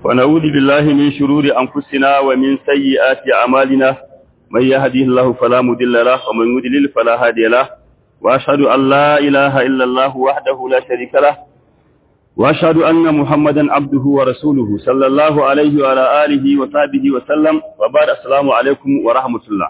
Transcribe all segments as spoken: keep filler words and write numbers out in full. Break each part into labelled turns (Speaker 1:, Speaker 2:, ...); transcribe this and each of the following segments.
Speaker 1: ونعوذ بالله من شرور أنفسنا ومن سيئات أعمالنا من يهديه الله فلا مضل له ومن يضلل فلا هادي له وأشهد أن لا إله إلا الله وحده لا شريك له وأشهد أن محمدا عبده ورسوله صلى الله عليه وعلى آله وصحبه وسلم وبعد السلام عليكم ورحمة الله.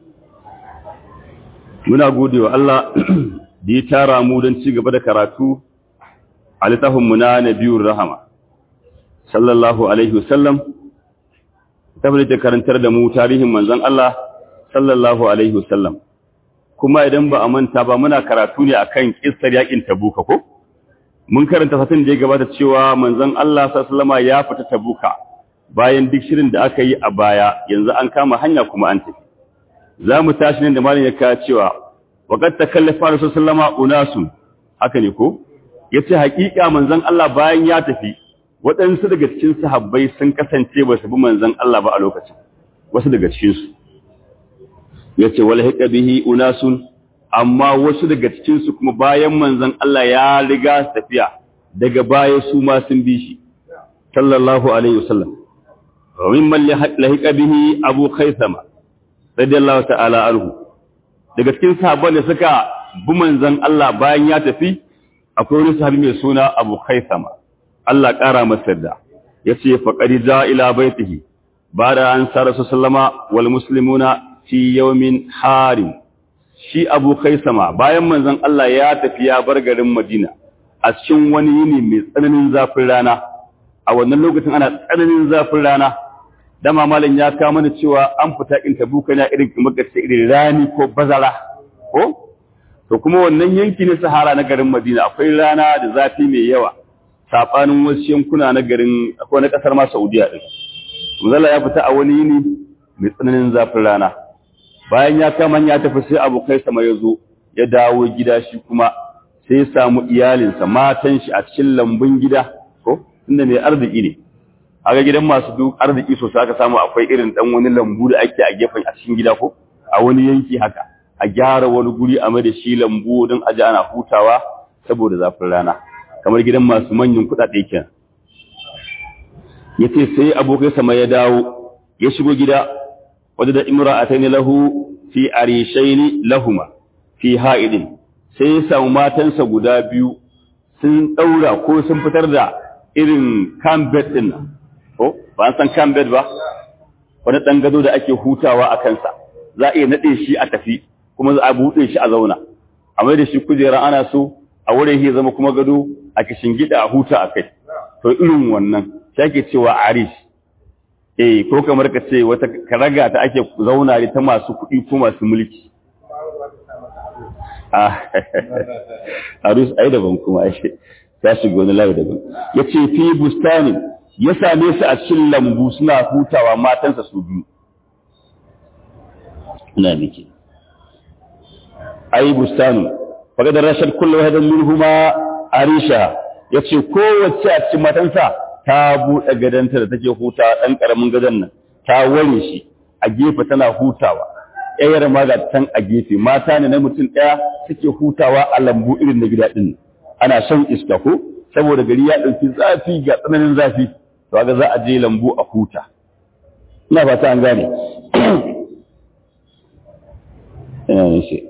Speaker 1: muna gode wa Allah da ya tara mu don ci gaba da karatu a littafinmu na Nabiyur Rahama sallallahu alaihi wasallam, tabbata karantar da mu tarihin manzon Allah sallallahu alaihi wasallam. Kuma idan ba a manta ba muna karatu ne akan kissar yakin Tabuka ko mun karanta satin da ya gabata cewa manzon Allah sallallahu alaihi wasallama ya fita Tabuka bayan duk shirin da aka yi a baya, yanzu an kama hanya kuma an tafi. za mu tashi ne da malin ya kawo cewa waƙar ta kallafa da sallama unasun haka ne ko ya ce haƙiƙa manzan Allah bayan ya tafi waɗansu daga cikin sahabbai sun kasance ba su bi manzan Allah ba a lokacin, wasu daga cikinsu ya ce wal haƙa bihi unasun, amma wasu daga cikinsu kuma bayan manzan Allah ya riga tafiya daga baya su ma sun bi shi sallallahu alaihi wasallam. wa mimman lahiqa bihi abu khaythama radiyallahu ta'ala anhu, daga cikin sahabban da suka bi manzon Allah bayan ya tafi akwai wani sahabi mai suna Abu Khaythama, Allah ƙara masa da yace faqad ja ila baitihi bada an sara sallama wal muslimuna fi yawmin harim. Shi Abu Khaythama bayan manzon Allah ya tafi ya bar garin Madina a cikin wani yini mai tsananin zafin rana. A wannan lokacin ana tsananin zafin rana, dama malam ya kawo mana cewa an fita in Tabuka na irin kamar gaske irin rani ko bazara ko to kuma wannan yanki ne Sahara na garin Madina akwai rana da zafi mai yawa sabanin wasu yankuna na garin akwai na kasar ma Saudiya din. Manzala ya fita a wani yini mai tsananin zafin rana, bayan ya kama ya tafi sai Abu Khaythama ya zo ya dawo gida, shi kuma sai ya samu iyalinsa matan shi a cikin lambun gida ko inda mai arziki ne. Aga gidan masu duk arziki sosai aka samu akwai irin dan wani lambu da ake a gefen a cikin gida ko a wani yanki haka a gyara wani guri a mai da shi lambu don aje ana hutawa saboda zafin rana, kamar gidan masu manyan kuɗaɗe kenan. Yace sai abokai sama ya dawo ya shigo gida wadda da imra'atayn lahu fi arishayn lahuma fi ha'idin, sai ya samu matansa guda biyu sun daura ko sun fitar da irin kambet din nan ko ba an san kan bed ba, wani ɗan gado da ake hutawa a kansa, za a iya naɗe shi a tafi kuma za a buɗe shi a zauna, a mai da shi kujera ana so a wurin ya zama kuma gado a kishin gida a huta a kai. To irin wannan shi ake cewa arish, eh ko kamar ka ce wata karaga ta ake zauna ta masu kuɗi ko masu mulki. Ah, arish ai daban kuma ai ta shiga wani layi daban. Yace fi bustanin, ya same su a cikin lambu suna hutawa matansa su biyu. Ina miki ai bustanu faga da rashad kullu hadan minhuma arisha, yace kowace a cikin matansa ta bude gadanta da take hutawa, dan karamin gadan nan ta ware shi a gefe tana hutawa, ɗayar ma ga tan a gefe. Mata ne na mutum ɗaya suke hutawa a lambu irin na gida din, ana shan iska ko saboda gari ya dauki zafi ga tsananin zafi, to ga za a je lambu a huta. Ina fata an gane. ina ne shi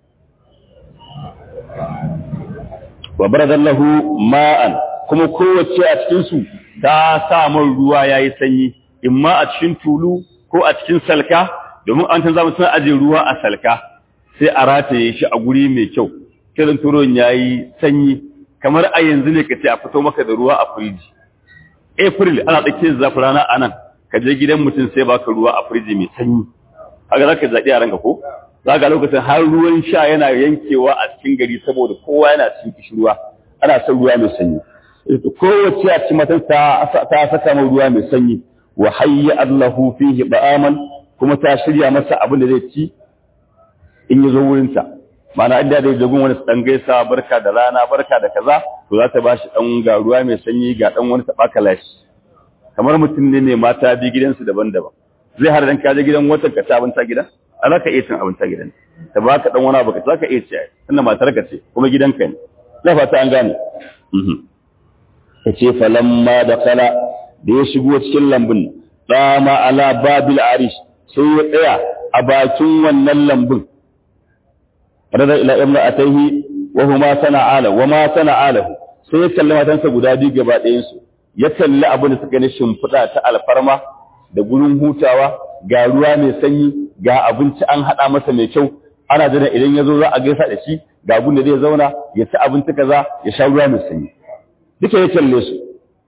Speaker 1: wa baradallahu ma'an, kuma kowace a cikin su ta sa man ruwa yayi sanyi, imma a cikin tulu ko a cikin salka, domin an san zamu san aje ruwa a salka sai a rataye shi a guri mai kyau, kiran turon yayi sanyi, kamar a yanzu ne kace a fito maka da ruwa a firiji. April ana tsakiyar zafin rana a nan, ka je gidan mutum sai baka ruwa a firiji mai sanyi, haka za ka zaɓi a ranka ko? Za ga lokacin har ruwan sha yana yankewa a cikin gari saboda kowa yana cikin kishirwa, ana son ruwa mai sanyi. Kowace a cikin matan ta saka mai ruwa mai sanyi, wa hayya Allahu fihi ba'aman, kuma ta shirya masa abin da zai ci in ya zo wurinta. Ma'ana inda zai jagun wani ɗan gaisa barka da rana barka da kaza, to za ta ba shi ɗan ga ruwa mai sanyi ga ɗan wani taɓa kalashi. Kamar mutum ne mai mata biyu gidansu daban-daban, zai har dan kaje gidan wata ka ci abinci gidan, a za ka iya cin abinci gidan, ta ba ka ɗan wani abu ka za ka iya ci, tunda matar ka ce kuma gidanka ne. Na fata an gane. Ya ce falamma da kala da ya shigo cikin lambun dama ala babil arish sai ya tsaya a bakin wannan lambun rada ila imra'atayhi wa huma sana'ala wa ma sana'alahu sai ya kalli matansa guda biyu gaba ɗayan su ya kalli abin da suka ne shimfiɗa ta alfarma da gurin hutawa ga ruwa mai sanyi ga abinci an haɗa masa mai kyau ana jira idan ya zo za a gaisa da shi ga abin da zai zauna ya ci abinci kaza ya sha ruwa mai sanyi duka ya kalle su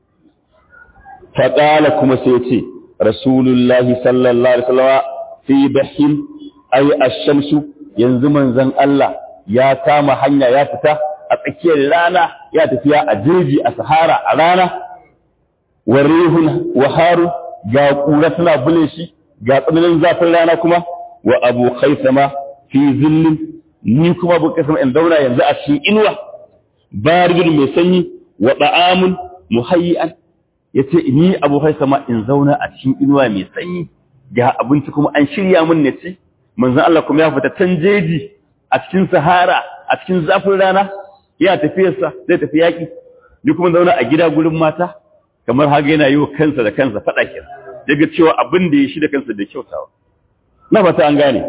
Speaker 1: faƙala kuma sai ce rasulullahi sallallahu alaihi wasallam fi bahin ay ash-shamsu yanzu manzon Allah ya kama hanya ya fita a tsakiyar rana ya tafiya a jeji a sahara a rana warihun waharu ga kura tana bule shi ga tsananin zafin rana kuma wa abu khaisama fi zillin ni kuma bu kasama in daura yanzu a cikin inuwa baridun mai sanyi wa da'amun muhayyan yace ni abu khaisama in zauna a cikin inuwa mai sanyi ga abinci kuma an shirya mun ne ci manzon Allah kuma ya fita can jeji a cikin sahara a cikin zafin rana ya tafiyarsa zai tafi yaki ni kuma zauna a gida gurin mata kamar haka yana yi wa kansa da kansa faɗa kenan daga cewa abin da ya shi da kansa da kyautawa na fata an gane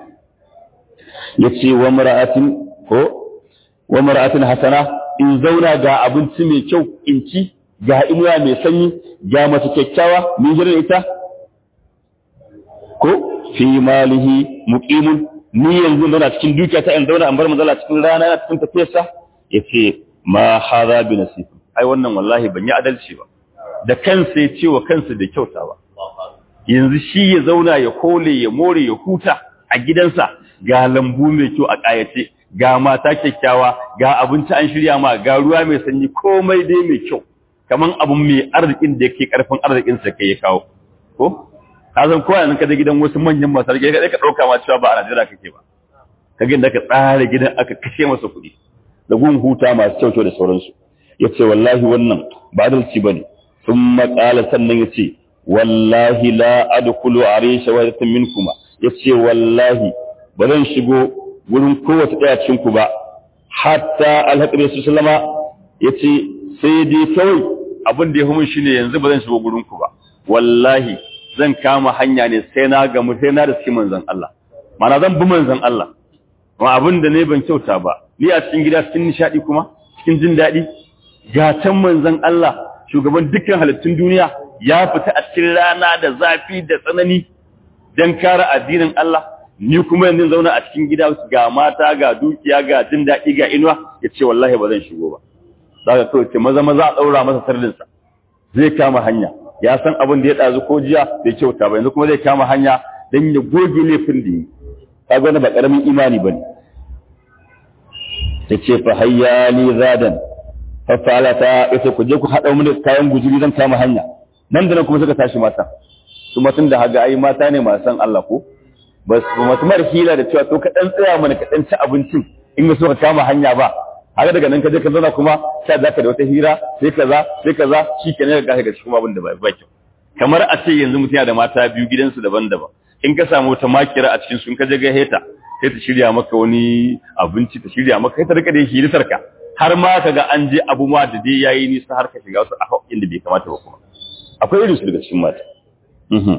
Speaker 1: yace wa mar'atin ko wa mar'atin hasana in zauna ga abinci mai kyau in ci ga inuwa mai sanyi ga mace kyakkyawa min hirin ita ko fi malihi muqimun ni yanzu zauna cikin dukiya ta in zauna an bar manzala cikin rana yana cikin tafiyarsa yace ma hadha bi nasib ai wannan wallahi ban yi adalci ba da kansa ya ce wa kansa da kyautawa yanzu shi ya zauna ya kole ya more ya huta a gidansa ga lambu mai kyau a ƙayace ga mata kyakkyawa ga abinci an shirya ma ga ruwa mai sanyi komai dai mai kyau kaman abun mai arzikin da yake karfin arzikin sa kai ya kawo ko ka san ko yanzu ka je gidan wasu manyan masu arziki kai ka dauka ma cewa ba a Najeriya kake ba kage inda ka tsara gidan aka kashe masa kuɗi da gun huta masu kyau da sauransu yace wallahi wannan ba adalci bane ثم قال sannan yace wallahi la adkhulu arisha wahidatan minkuma yace wallahi bazan shigo wurin kowace daya cikin ku ba hatta alhaqi sallama yace sai dai kawai abin da ya fi shine yanzu bazan shigo gurin ku ba wallahi zan kama hanya ne sai na ga mu sai na da cikin manzon Allah mana zan bi manzon Allah amma abin da ne ban kyauta ba ni a cikin gida cikin nishadi kuma cikin jin dadi ga can manzon Allah shugaban dukkan halittun duniya ya fita a cikin rana da zafi da tsanani don kare addinin Allah ni kuma yanzu zauna a cikin gida ga mata ga dukiya ga jin daɗi ga inuwa ya ce wallahi ba zan shigo ba za ka kawai ce maza maza a ɗaura masa sirrinsa zai kama hanya ya san abin da ya ɗazu ko jiya bai kyauta ba yanzu kuma zai kama hanya don ya goge laifin da yi ka ga ba ƙaramin imani ba ne ta ce fa hayya li zadan fafalata yace ku je ku hada mu da kayan gujiri zan kama hanya nan da nan kuma suka tashi mata su matan da haga ai mata ne masu san Allah ko bas kuma tumar hila da cewa to ka dan tsaya mana ka dan ci abincin in ga so ka kama hanya ba haka daga nan ka je ka zauna kuma sai zaka da wata hira sai kaza sai kaza shikenan ga ga kuma abin da bai baki kamar a ce yanzu mutum ya da mata biyu gidansu daban-daban in ka samu wata makira a cikin sun ka je ga heta sai ta shirya maka wani abinci ta shirya maka sai ta rika da hiritar ka har ma kaga an je abu ma da dai yayi nisa har ka shiga wasu a inda bai kamata ba kuma akwai irin su daga cikin mata mhm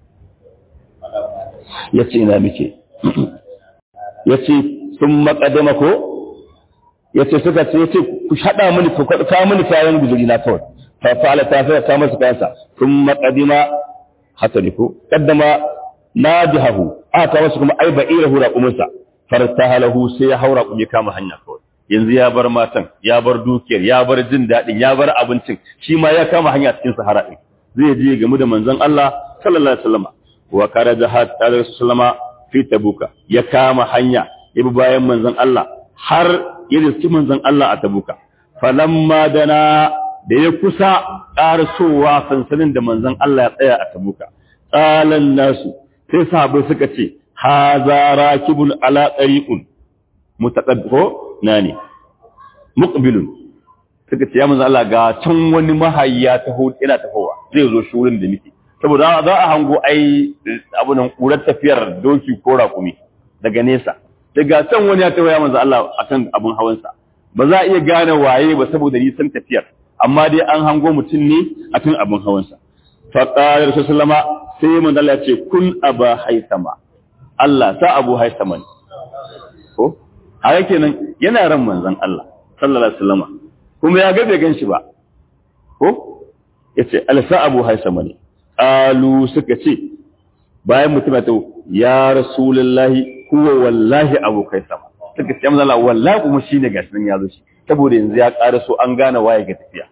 Speaker 1: yace ina muke yace sun makadama ko yace suka ce yace ku hada mini ku ka mini kayan guzuri na kawai fa fa'ala ta fa ta masa kansa sun makadima haka ne ko kaddama nadihahu aka wasu kuma ai ba'irahu raqumunsa fartahalahu sai ya haura kuma kama hanya kawai yanzu ya bar matan ya bar dukiyar ya bar jin dadin ya bar abincin shi ma ya kama hanya cikin sahara din zai je game da manzon Allah sallallahu alaihi wasallam wa karaja hatta rasulullahi fi tabuka ya kama hanya ya bi bayan manzon Allah har ya riski manzon Allah a tabuka falamma dana da ya kusa ƙarasowa sansanin da manzon Allah ya tsaya a tabuka qalan nasu sai sahabbai suka ce haza rakibun ala tariqun mutaqaddo nani muqbilun suka ce ya manzo Allah ga can wani mahayya taho ina tafowa zai zo shurin da nake saboda za a hango ai abunan kurar tafiyar doki ko rakumi daga nesa daga can wani ya taho ya manzo Allah akan abun hawansa ba za a iya gane waye ba saboda nisan tafiyar amma dai an hango mutum ne akan abin hawansa. Fa qala Rasulullah sai manzo Allah ya ce kun aba haisama, Allah sa Abu Haisama ne. Ko haka kenan yana ran manzon Allah sallallahu alaihi wasallam kuma ya ga bai ganshi ba. Ko yace Allah sa Abu Haisama ne. Alu suka ce bayan mutum ya tawo ya Rasulullahi huwa wallahi Abu Haisama. Suka ce manzo Allah wallahi kuma shine gashi nan ya zo shi saboda yanzu ya ƙara so an gane waye ga tafiya.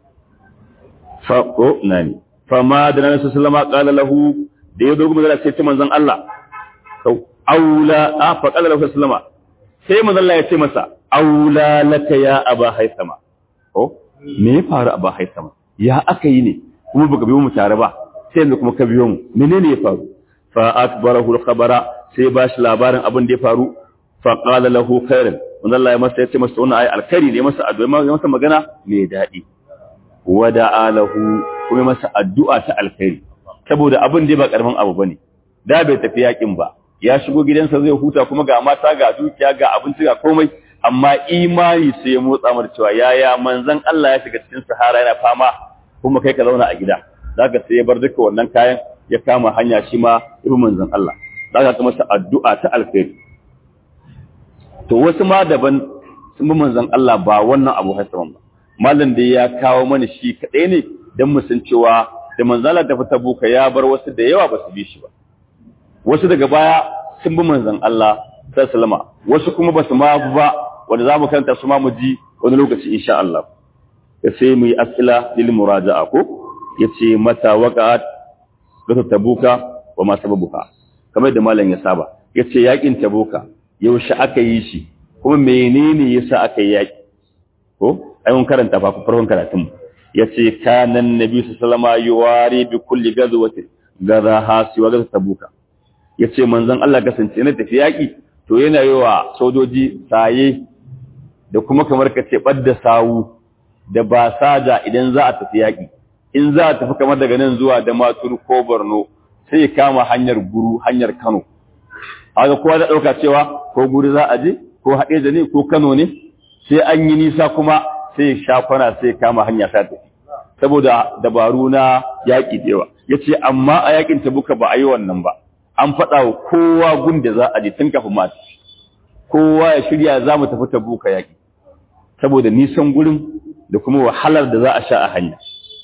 Speaker 1: Fa ko nani fa ma da Nabi sallallahu alaihi wasallam qala lahu da ya dogo magana sai ce manzon Allah kau aula a fa qala lahu sallama sai manzon Allah ya ce masa aula laka ya Aba Haisama. Ko me ya faru Aba Haisama? Ya aka yi ne kuma baka biyo mu tare ba sai yanzu kuma ka biyo mu menene ya faru? Fa akbarahu al-khabara sai ba shi labarin abin da ya faru. Fa qala lahu khairan manzon Allah ya masa ya ce masa wannan ayi alkhairi ne masa addu'a masa magana mai dadi. Wada'a lahu kuma masa addu'a ta alkhairi saboda abin da ba karamin abu bane da bai tafi yakin ba ya shigo gidansa zai huta kuma ga mata ga dukiya ga abinci ga komai amma imani sai ya motsa mar cewa yaya manzon Allah ya shiga cikin sahara yana fama kuma kai ka zauna a gida zaka sai ya bar duka wannan kayan ya kama hanya shi ma ibn manzon Allah zaka ta masa addu'a ta alkhairi. To wasu ma daban sun bi manzon Allah ba wannan Abu Haisama ba mallan da ya kawo mana shi kadai ne dan mu san cewa da manzon Allah ta fita buka ya bar wasu da yawa ba su bi shi ba. Wasu daga baya sun bi manzon Allah sallallahu alaihi wasallam wasu kuma ba su ma ba wanda zamu karanta su ma mu ji wani lokaci insha Allah. Ya sai mu yi asila lil muraja'a ko yace mata waqa'at gata tabuka wa ma sababuha kamar da mallan ya saba yace yakin tabuka yaushe aka yi shi kuma menene yasa aka yi yaki ko ai mun karanta fa farkon karatun yace kana annabi sallallahu alaihi wasallam yuwari bi kulli gazwati gazaha si wa gazat tabuka yace manzon Allah kasance na tafi yaki to yana yawa sojoji saye da kuma kamar kace badda sawu da basaja idan za a tafi yaki in za a tafi kamar daga nan zuwa da Maturu ko Borno sai ya kama hanyar guru hanyar Kano haka kowa da dauka cewa ko guri za a je ko Hadeja ne ko Kano ne sai an yi nisa kuma sai shafana sai kama hanya ta tafi saboda dabaru na yaki da yawa yace amma a yakin Tabuka ba a yi wannan ba an faɗa wa kowa gunda za a je tun kafin ma kowa ya shirya za mu tafi Tabuka yaki saboda nisan gurin da kuma wahalar da za a sha a hanya.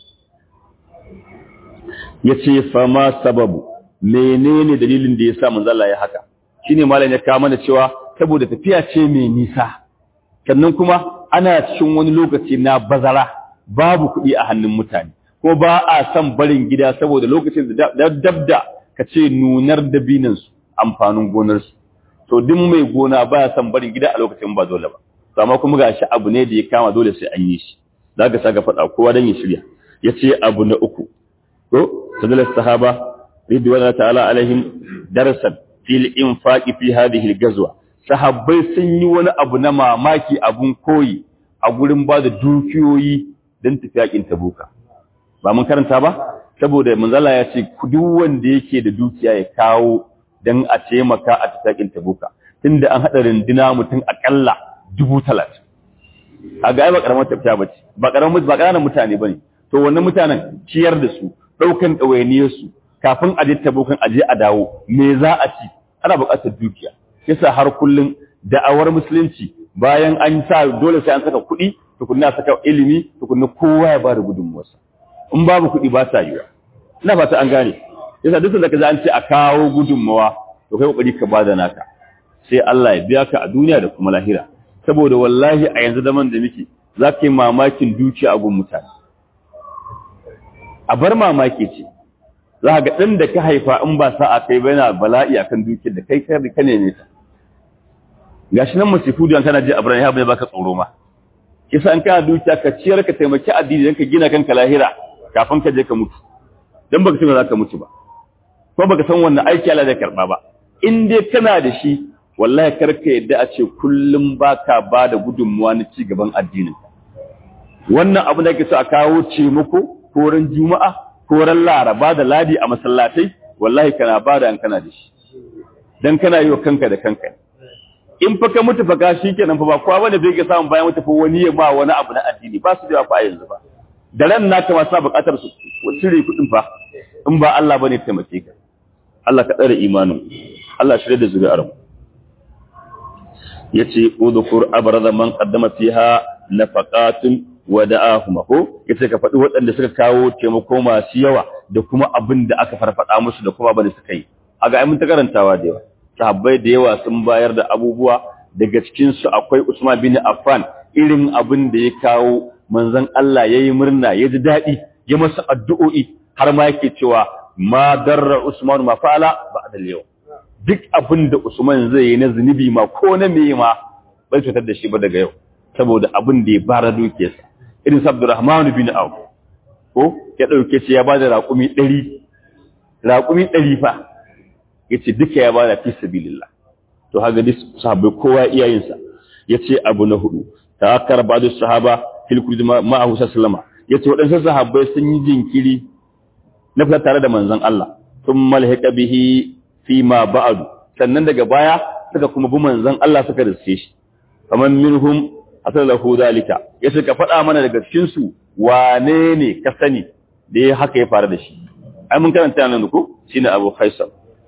Speaker 1: Yace fa ma sababu menene dalilin da yasa manzo Allah ya haka shine malam ya kawo mana cewa saboda tafiya ce mai nisa sannan kuma ana cikin wani lokaci na bazara babu kuɗi a hannun mutane ko ba a san barin gida saboda lokacin da dabda ka ce nunar dabinan su amfanin gonar su to duk mai gona ba ya san barin gida a lokacin ba dole ba amma kuma gashi abu ne da ya kama dole sai an yi shi zaka saka fada kowa dan ya shirya yace abu na uku to sadal sahaba ridwan ta'ala alaihim darasan fil infaqi fi hadhihi al-ghazwa sahabbai sun yi wani abu na mamaki abun koyi a gurin ba da dukiyoyi don tafiyakin Tabuka ba mun karanta ba saboda manzala ya ce duk wanda yake da dukiya ya kawo dan a taimaka a tafiyakin Tabuka tunda an hada rindina mutum akalla dubu talatin kaga ai ba karamar tafiya bace ba karamar ba karanan mutane bane to wannan mutanen ciyar da su daukan dawainiyar su kafin a je Tabukan a je a dawo me za a ci ana buƙatar dukiya yasa har kullun da'awar musulunci bayan an sa dole sai an saka kuɗi tukunna saka ilimi tukunna kowa ya bada gudunmuwarsa in babu kuɗi ba ta yiwa ina fata an gane yasa duk da kaza an ce a kawo gudunmuwa to kai kokari ka bada naka sai Allah ya biya ka a duniya da kuma lahira saboda wallahi a yanzu zaman da muke za ka yi mamakin dukiya a gun mutane a bar mamaki ce za ga ɗan da ka haifa in ba sa'a kai ba yana bala'i akan dukiyar da kai kai ka neme ta gashi nan musifu da kana ji Ibrahim ya bai baka tsoro ma kisa an kana dukiya ka ciyar ka taimaki addini dan ka gina kanka lahira kafin ka je ka mutu dan baka san za ka mutu ba ko baka san wannan aiki Allah zai karba ba in dai kana da shi wallahi karka yadda a ce kullum baka bada gudunmuwa na ci gaban addinin wannan abu da kake so a kawo ce muku ko ran juma'a ko ran laraba da ladi a masallatai wallahi kana bada an kana da shi dan kana yi wa kanka da kanka in fa ka mutu fa ka shikenan fa ba kowa bane bai ga samun bayan mutu fa wani ya ba wani abu na addini ba su da fa yanzu ba da ran naka ma sa buƙatar su cire kuɗin fa in ba Allah bane taimake ka Allah ka tsare imanin Allah shirye da zuri'ar mu yace udhkur abraza man qaddama fiha nafaqatun wa da'ahum ko yace ka faɗi waɗanda suka kawo taimako masu yawa da kuma abin da aka farfada musu da kuma abin da suka yi aga ai mun ta karantawa da yawa sahabbai da yawa sun bayar da abubuwa daga cikin su akwai Usman bin Affan irin abin da ya kawo manzon Allah yayi murna ya ji dadi ya masa addu'o'i har ma yake cewa ma darra Usman ma fa'ala ba'da al-yawm duk abin da Usman zai yi na zunubi ma ko na meye ma bai cutar da shi ba daga yau saboda abin da ya bara dukiyarsa irin Abdurrahman bin Auf ko ya dauke shi ya bada raƙumi ɗari raƙumi ɗari fa yace duka ya bada fi sabilillah to haga dis sahabbai kowa iyayen sa yace abu na hudu tawakkar ba'd sahaba fil kulli ma'ahu sallama yace wadansu sahabbai sun yi jinkiri na fita tare da manzon Allah thumma alhaqa bihi fi ma ba'du sannan daga baya suka kuma bi manzon Allah suka riske shi kaman minhum asalahu dalika yace ka faɗa mana daga cikin su wane ne ka sani da ya haka ya fara da shi ai mun karanta nan ko shine Abu Khaisam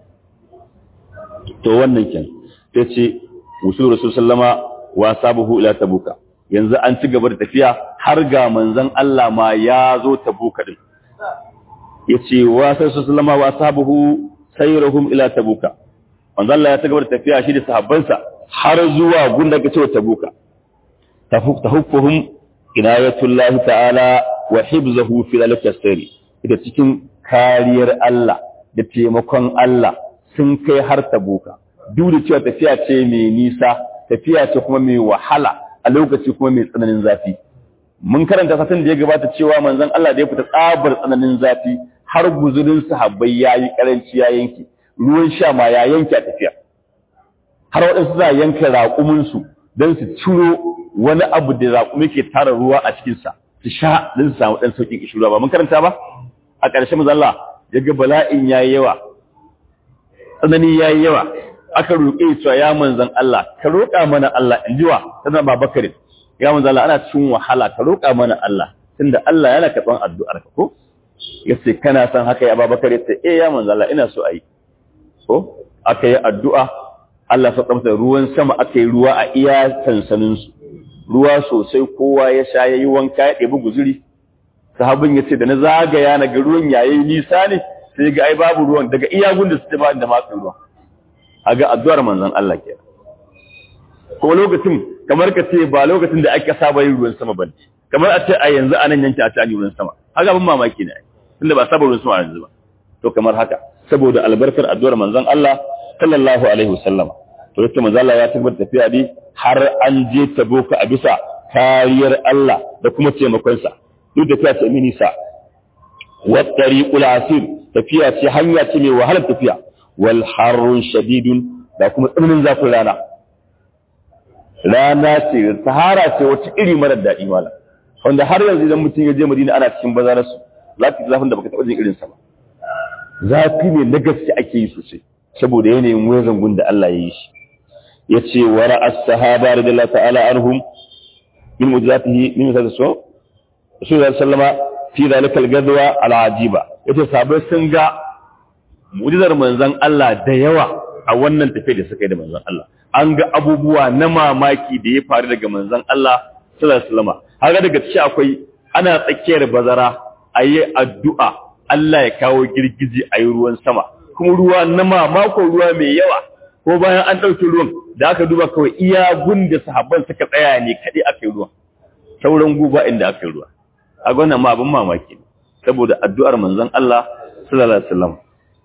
Speaker 1: to wannan ken yace usul rasul sallama wa sabuhu ila tabuka yanzu an ci gaba da tafiya har ga manzon Allah ma ya zo tabuka din yace wa sallama wa sabuhu sayruhum ila tabuka manzon Allah ya ci gaba da tafiya shi da sahabbansa har zuwa gunda ga cewa tabuka tahuffuhum inayatullahi ta'ala wa hibzuhu fi dhalika sirri ita cikin kariyar Allah da taimakon Allah sun kai har tabuka duk da cewa tafiya ce mai nisa tafiya ce kuma mai wahala a lokaci kuma mai tsananin zafi mun karanta satin da ya gabata cewa manzon Allah da ya fita tsabar tsananin zafi har guzurin sahabbai yayi karanci ya yanke ruwan sha ma ya yanke a tafiya har waɗansu za yanka raƙumin su don su ciro wani abu da raƙumi ke tara ruwa a cikin sa su sha don su samu dan sauƙin kishirwa ba mun karanta ba a ƙarshe manzon Allah ya ga bala'in yayi yawa tsanani yayi yawa aka roƙe cewa ya manzon Allah ka roƙa mana Allah injiwa sanan Babakar ya manzon Allah ana cikin wahala ka roƙa mana Allah tunda Allah yana karban addu'ar ka ko yace kana san haka ya Babakar yace eh ya manzon Allah ina so ayi ko aka yi addu'a Allah ya saka masa ruwan sama aka yi ruwa a iya sansanin su ruwa sosai kowa ya sha yayi wanka ya ɗebi guzuri sahabin yace da na zagaya na ga ruwan yayi nisa ne sai ga ai babu ruwan daga iya gunda su ba da matsin ruwa aga addu'ar manzon Allah ke ko lokacin kamar ka ce ba lokacin da aka saba yin ruwan sama bane kamar a ce a yanzu anan yanki a ce an yi ruwan sama haka ban mamaki ne tunda ba saba ruwan sama yanzu ba to kamar haka saboda albarkar addu'ar manzon Allah sallallahu alaihi wasallam to yake manzon Allah ya tabbata tafiya bi har an je Tabuka a bisa kariyar Allah da kuma taimakon sa duk da ta ce mini sa wa tariqul asir tafiya ce hanya ce mai wahalar tafiya wal harrun shadidun da kuma tsananin zafin rana rana ce sahara ce wata iri marar daɗi mala wanda har yanzu idan mutum ya je Madina ana cikin bazarar su zafi zafin da baka taɓa jin irin sa ba zafi ne na gaske ake yi sosai saboda yanayin wazan gun da Allah ya yi shi yace wara as-sahaba radiyallahu ta'ala anhum min mujizatihi min mujizatihi sallallahu sallama fi dhalika al-ghadwa al-ajiba yace sahabbai sun ga mu'jizar manzon Allah da yawa a wannan tafiya da suka yi da manzon Allah an ga abubuwa na mamaki da ya faru daga manzon Allah sallallahu alaihi wasallam haka daga cikin akwai ana tsakiyar bazara ayi addu'a Allah ya kawo girgiji ayi ruwan sama kuma ruwa na mamako ruwa mai yawa ko bayan an dauke ruwan da aka duba kawai iya gunda sahabban suka tsaya ne kadai aka yi ruwa sauran guba inda aka yi ruwa a wannan ma abin mamaki saboda addu'ar manzon Allah sallallahu alaihi wasallam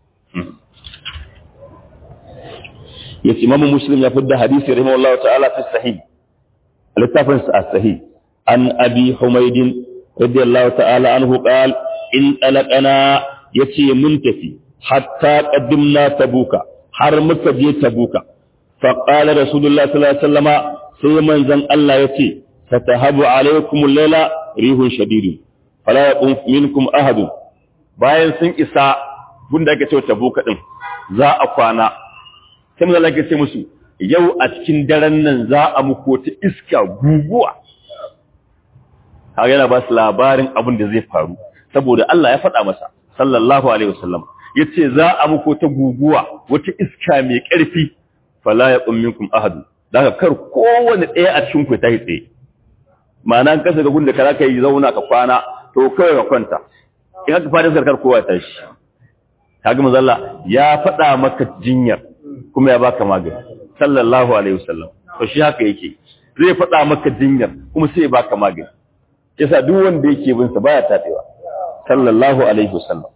Speaker 1: yace Imam Muslim ya fidda hadisi rahimahullahu ta'ala fi sahih al-tafsir as-sahih an Abi Humayd radiyallahu ta'ala anhu qala in talaqana yace mun tafi hatta qaddimna tabuka har muka je tabuka fa qala rasulullah sallallahu alaihi wasallama sai manzon Allah yace fatahabu alaikum al-laila rihun shadidun fala yaqum minkum ahad bayan sun isa gunda ake cewa tabuka din za a kwana sai mun Allah ya ce musu yau a cikin daren nan za a muku ta iska guguwa kaga yana ba su labarin abin da zai faru saboda Allah ya faɗa masa sallallahu alaihi wasallam yace za a muku ta guguwa wata iska mai ƙarfi fala yaqum minkum ahad daga kar kowanne ɗaya a cikin ku ta hitse ma'ana ka saka gunda ka yi zauna ka kwana to kai ka kwanta in aka fara sarkar kowa ta shi kaga manzo Allah ya faɗa maka jinyar kuma ya baka magani sallallahu alaihi wasallam to shi haka yake zai faɗa maka jinyar kuma sai ya baka magani yasa duk wanda yake bin sa baya tabewa sallallahu alaihi wasallam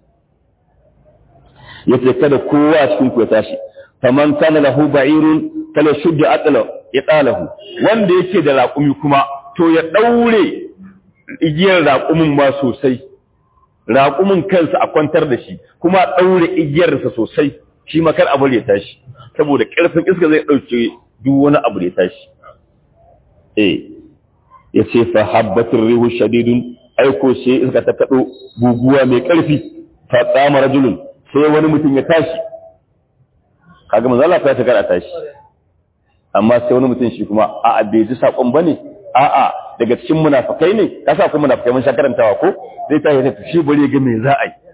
Speaker 1: yace kada kowa a cikin ku ya tashi faman kana lahu ba'irun kala shudda atla yatalahu wanda yake da raƙumi kuma to ya daure igiyar raƙumin ma sosai raƙumin kansa a kwantar da shi kuma a daure igiyarsa sosai shi ma kar abu ya tashi saboda ƙarfin iska zai dauke duk wani abu da ya tashi eh yace fa habbatur rihu shadidun aiko sai iska ta kado guguwa mai ƙarfi fa tsama rajulun sai wani mutum ya tashi kaga manzo Allah ya ta tashi amma sai wani mutum shi kuma a a bai ji sakon bane a a daga cikin munafikai ne kasa kuma munafikai mun sha karantawa ko zai tashi sai shi bare ga me za a yi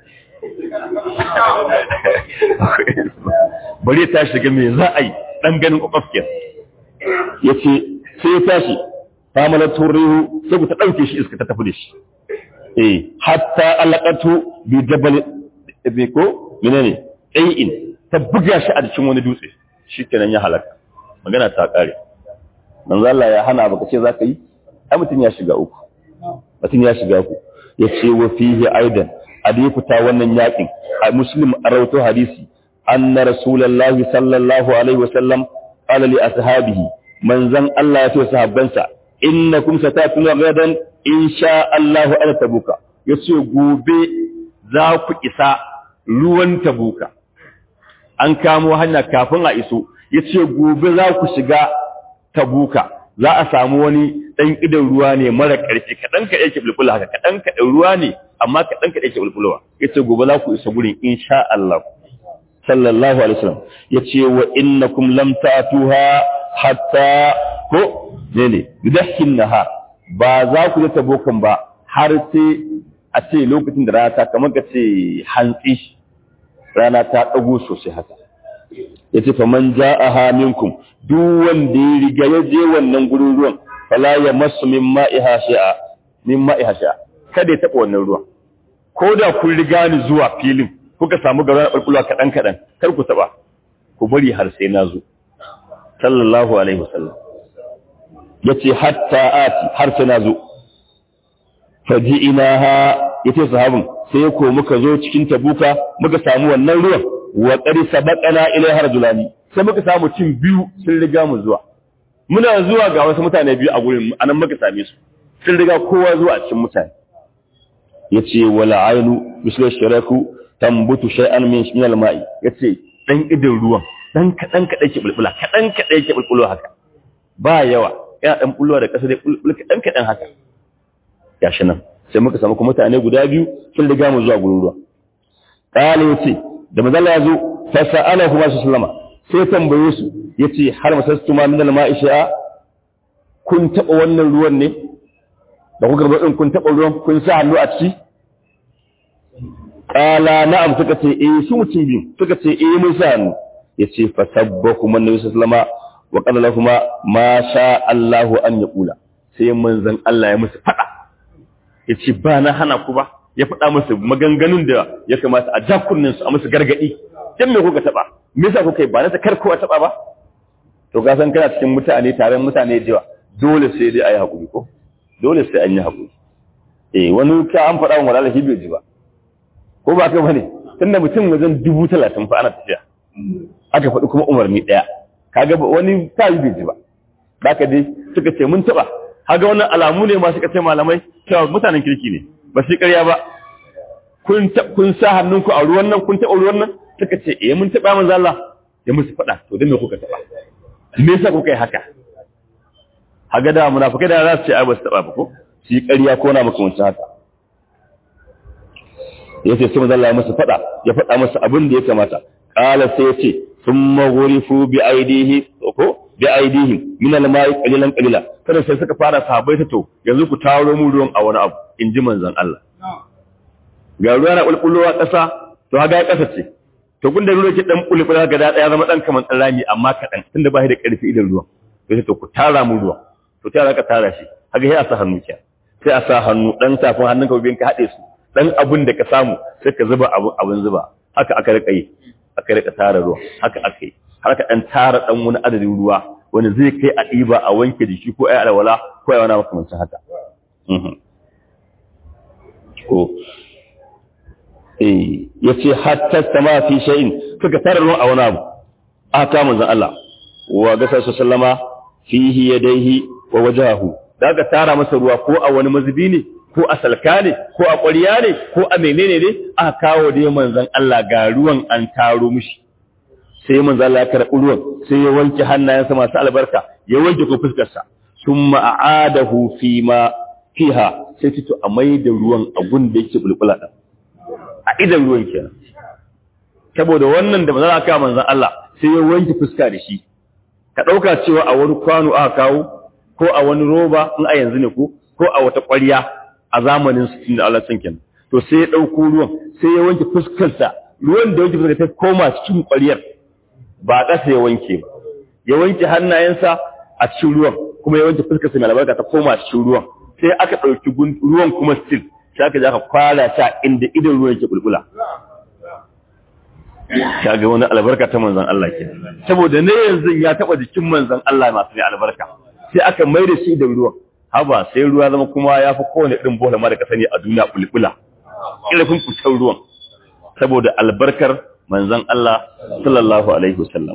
Speaker 1: bare tashi ga me za a yi dan ganin kokofkiyar yace sai ya tashi famalat turihu sai ta dauke shi iska ta tafi da shi eh hatta alaqatu bi jabal biko menene ayin ta buga shi a cikin wani dutse shikenan ya halaka magana ta kare manzo Allah ya hana baka ce zaka yi ai mutun ya shiga uku mutun ya shiga uku yace wa fihi aidan adikuta wannan yakin a muslim arawto hadisi anna rasulullahi sallallahu alaihi wasallam qala li ashabihi manzan Allah ya ce sahabbansa innakum satatuna gadan insha Allah ala tabuka yace gobe za ku isa ruwan tabuka an kamo hanya kafin a iso yace gobe za ku shiga tabuka za a samu wani dan idan ruwa ne mara karfi kadan ka yake bulbula haka kadan ka ruwa ne amma kadan ka yake bulbulwa yace gobe za ku isa gurin insha Allah sallallahu alaihi wasallam yace wa innakum lam ta'tuha hatta ko ne bidahin nahar ba za ku je tabukan ba har sai a ce lokacin da rana ta kamar ka ce hantsi rana ta dago sosai haka yace fa man ja'aha minkum duk wanda ya riga ya je wannan gurin ruwan fala yamassu min ma'iha shay'a min ma'iha shay'a kada ya taba wannan ruwan ko da kun riga ni zuwa filin kuka samu gaban bulbula kadan kadan kar ku taba ku bari har sai na zo sallallahu alaihi wasallam yace hatta ati har sai na zo faji'inaha yace sahabin sai ko muka zo cikin tabuka muka samu wannan ruwan wa qad sabaqana ilaiha rajulani sai muka samu cin biyu sun riga mu zuwa muna zuwa ga wasu mutane biyu a gurin anan muka same su sun riga kowa zuwa a cikin mutane yace wala ainu misla sharaku tambutu shay'an min al-ma'i yace dan idin ruwan dan kadan kadan ke bulbula kadan kadan ke bulbulo haka ba yawa ya dan bulwa da kasa dai bulbula kadan kadan haka gashi nan sai muka samu kuma mutane guda biyu sun riga mu zuwa gurin ruwa kale yace da manzo ya zo fa sa'alahu sallama sai tambaye su yace har masastuma min al-ma'i sha'a kun taba wannan ruwan ne da kuka garba din kun taba ruwan kun sa hannu a ciki kala na'am suka ce eh su mutum biyu suka ce eh mun sa hannu yace fa sabbakum annabi sallama wa qala lahum ma sha Allahu an yaqula sai manzon Allah ya musu fada yace ba na hana ku ba ya fada musu maganganun da ya kamata a jakunnin su a musu gargadi dan me kuka taba me yasa kuka yi ba na ta karkowa taba ba to ka san kana cikin mutane taron mutane jiwa dole sai dai ayi hakuri ko dole sai an yi hakuri eh wani ka an fada wa wallahi bai ji ba ko ba kai bane tunda mutum wajen dubu talatin fa ana tafiya aka faɗi kuma umarni ɗaya kaga wani tayi bai ji ba haka dai suka ce mun taba kaga wannan alamu ne ma suka ce malamai cewa mutanen kirki ne ba shi ƙarya ba kun kun sa hannunku a ruwan nan kun taɓa ruwan nan suka ce eh mun taɓa manzo Allah ya musu faɗa to dan me kuka taɓa me yasa kuka yi haka haga da munafikai da za su ce ai ba su taɓa ba ko shi ƙarya ko na maka wancan haka yace sai manzo Allah ya musu faɗa ya faɗa musu abin da ya kamata qala sai yace thumma ghurifu bi aidihi ko bi aidihim min al-ma'i qalilan qalila kada sai suka fara sahabbai ta to yanzu ku taro mu ruwan a wani abu inji manzon Allah ga ruwa na bulbulowa ƙasa to haga ya ƙasa ce to kun da ruwa ke dan bulbula ga da ya zama dan kaman tsarami amma kadan tunda ba shi da ƙarfi idan ruwan sai to ku tara mu ruwa to tara ka tara shi haga sai a sa hannu ke sai a sa hannu dan tafin hannunka biyan ka hade su dan abun da ka samu sai ka zuba abu abun zuba haka aka rika yi aka rika tara ruwa haka aka yi har ka dan tara dan wani adadin ruwa wanda zai kai a diba a wanke jiki ko ai alwala ko ai wani makamancin haka mhm ko eh yace hatta sama fi shay'in suka tara ruwa a wani abu aka manzon Allah wa gasa sallama fihi yadayhi wa wajhahu daga tara masa ruwa ko a wani mazubi ne ko a salka ne ko a ƙwariya ne ko a menene ne aka kawo da manzon Allah ga ruwan an taro mishi sai manzon Allah ya karɓi ruwan sai ya wanke hannayensa masu albarka ya wanke ko fuskarsa summa a'adahu fi ma fiha sai fito a mai da ruwan a gun da yake bulbula din a idan ruwan kenan saboda wannan da manzon aka manzon Allah sai ya wanke fuska da shi ka dauka cewa a wani kwano aka kawo ko a wani roba in a yanzu ne ko ko a wata ƙwariya a zamanin su da Allah sun kenan to sai ya dauko ruwan sai ya wanke fuskarsa ruwan da wanke fuskar ta koma cikin ƙwariyar ba ƙasa ya wanke ba ya wanke hannayensa a cikin ruwan kuma ya wanke fuskarsa mai albarka ta koma cikin ruwan sai aka dauki ruwan kuma still sai aka ja ka kwala ta inda idan ruwan yake bulbula kaga wani albarka ta manzon Allah ke saboda ne yanzu ya taba jikin manzon Allah masu ne albarka sai aka maida shi da ruwan haba sai ruwa zama kuma ya fi kowane irin bola ma da ka sani a duniya bulbula ilafin kusan ruwan saboda albarkar manzon Allah sallallahu alaihi wasallam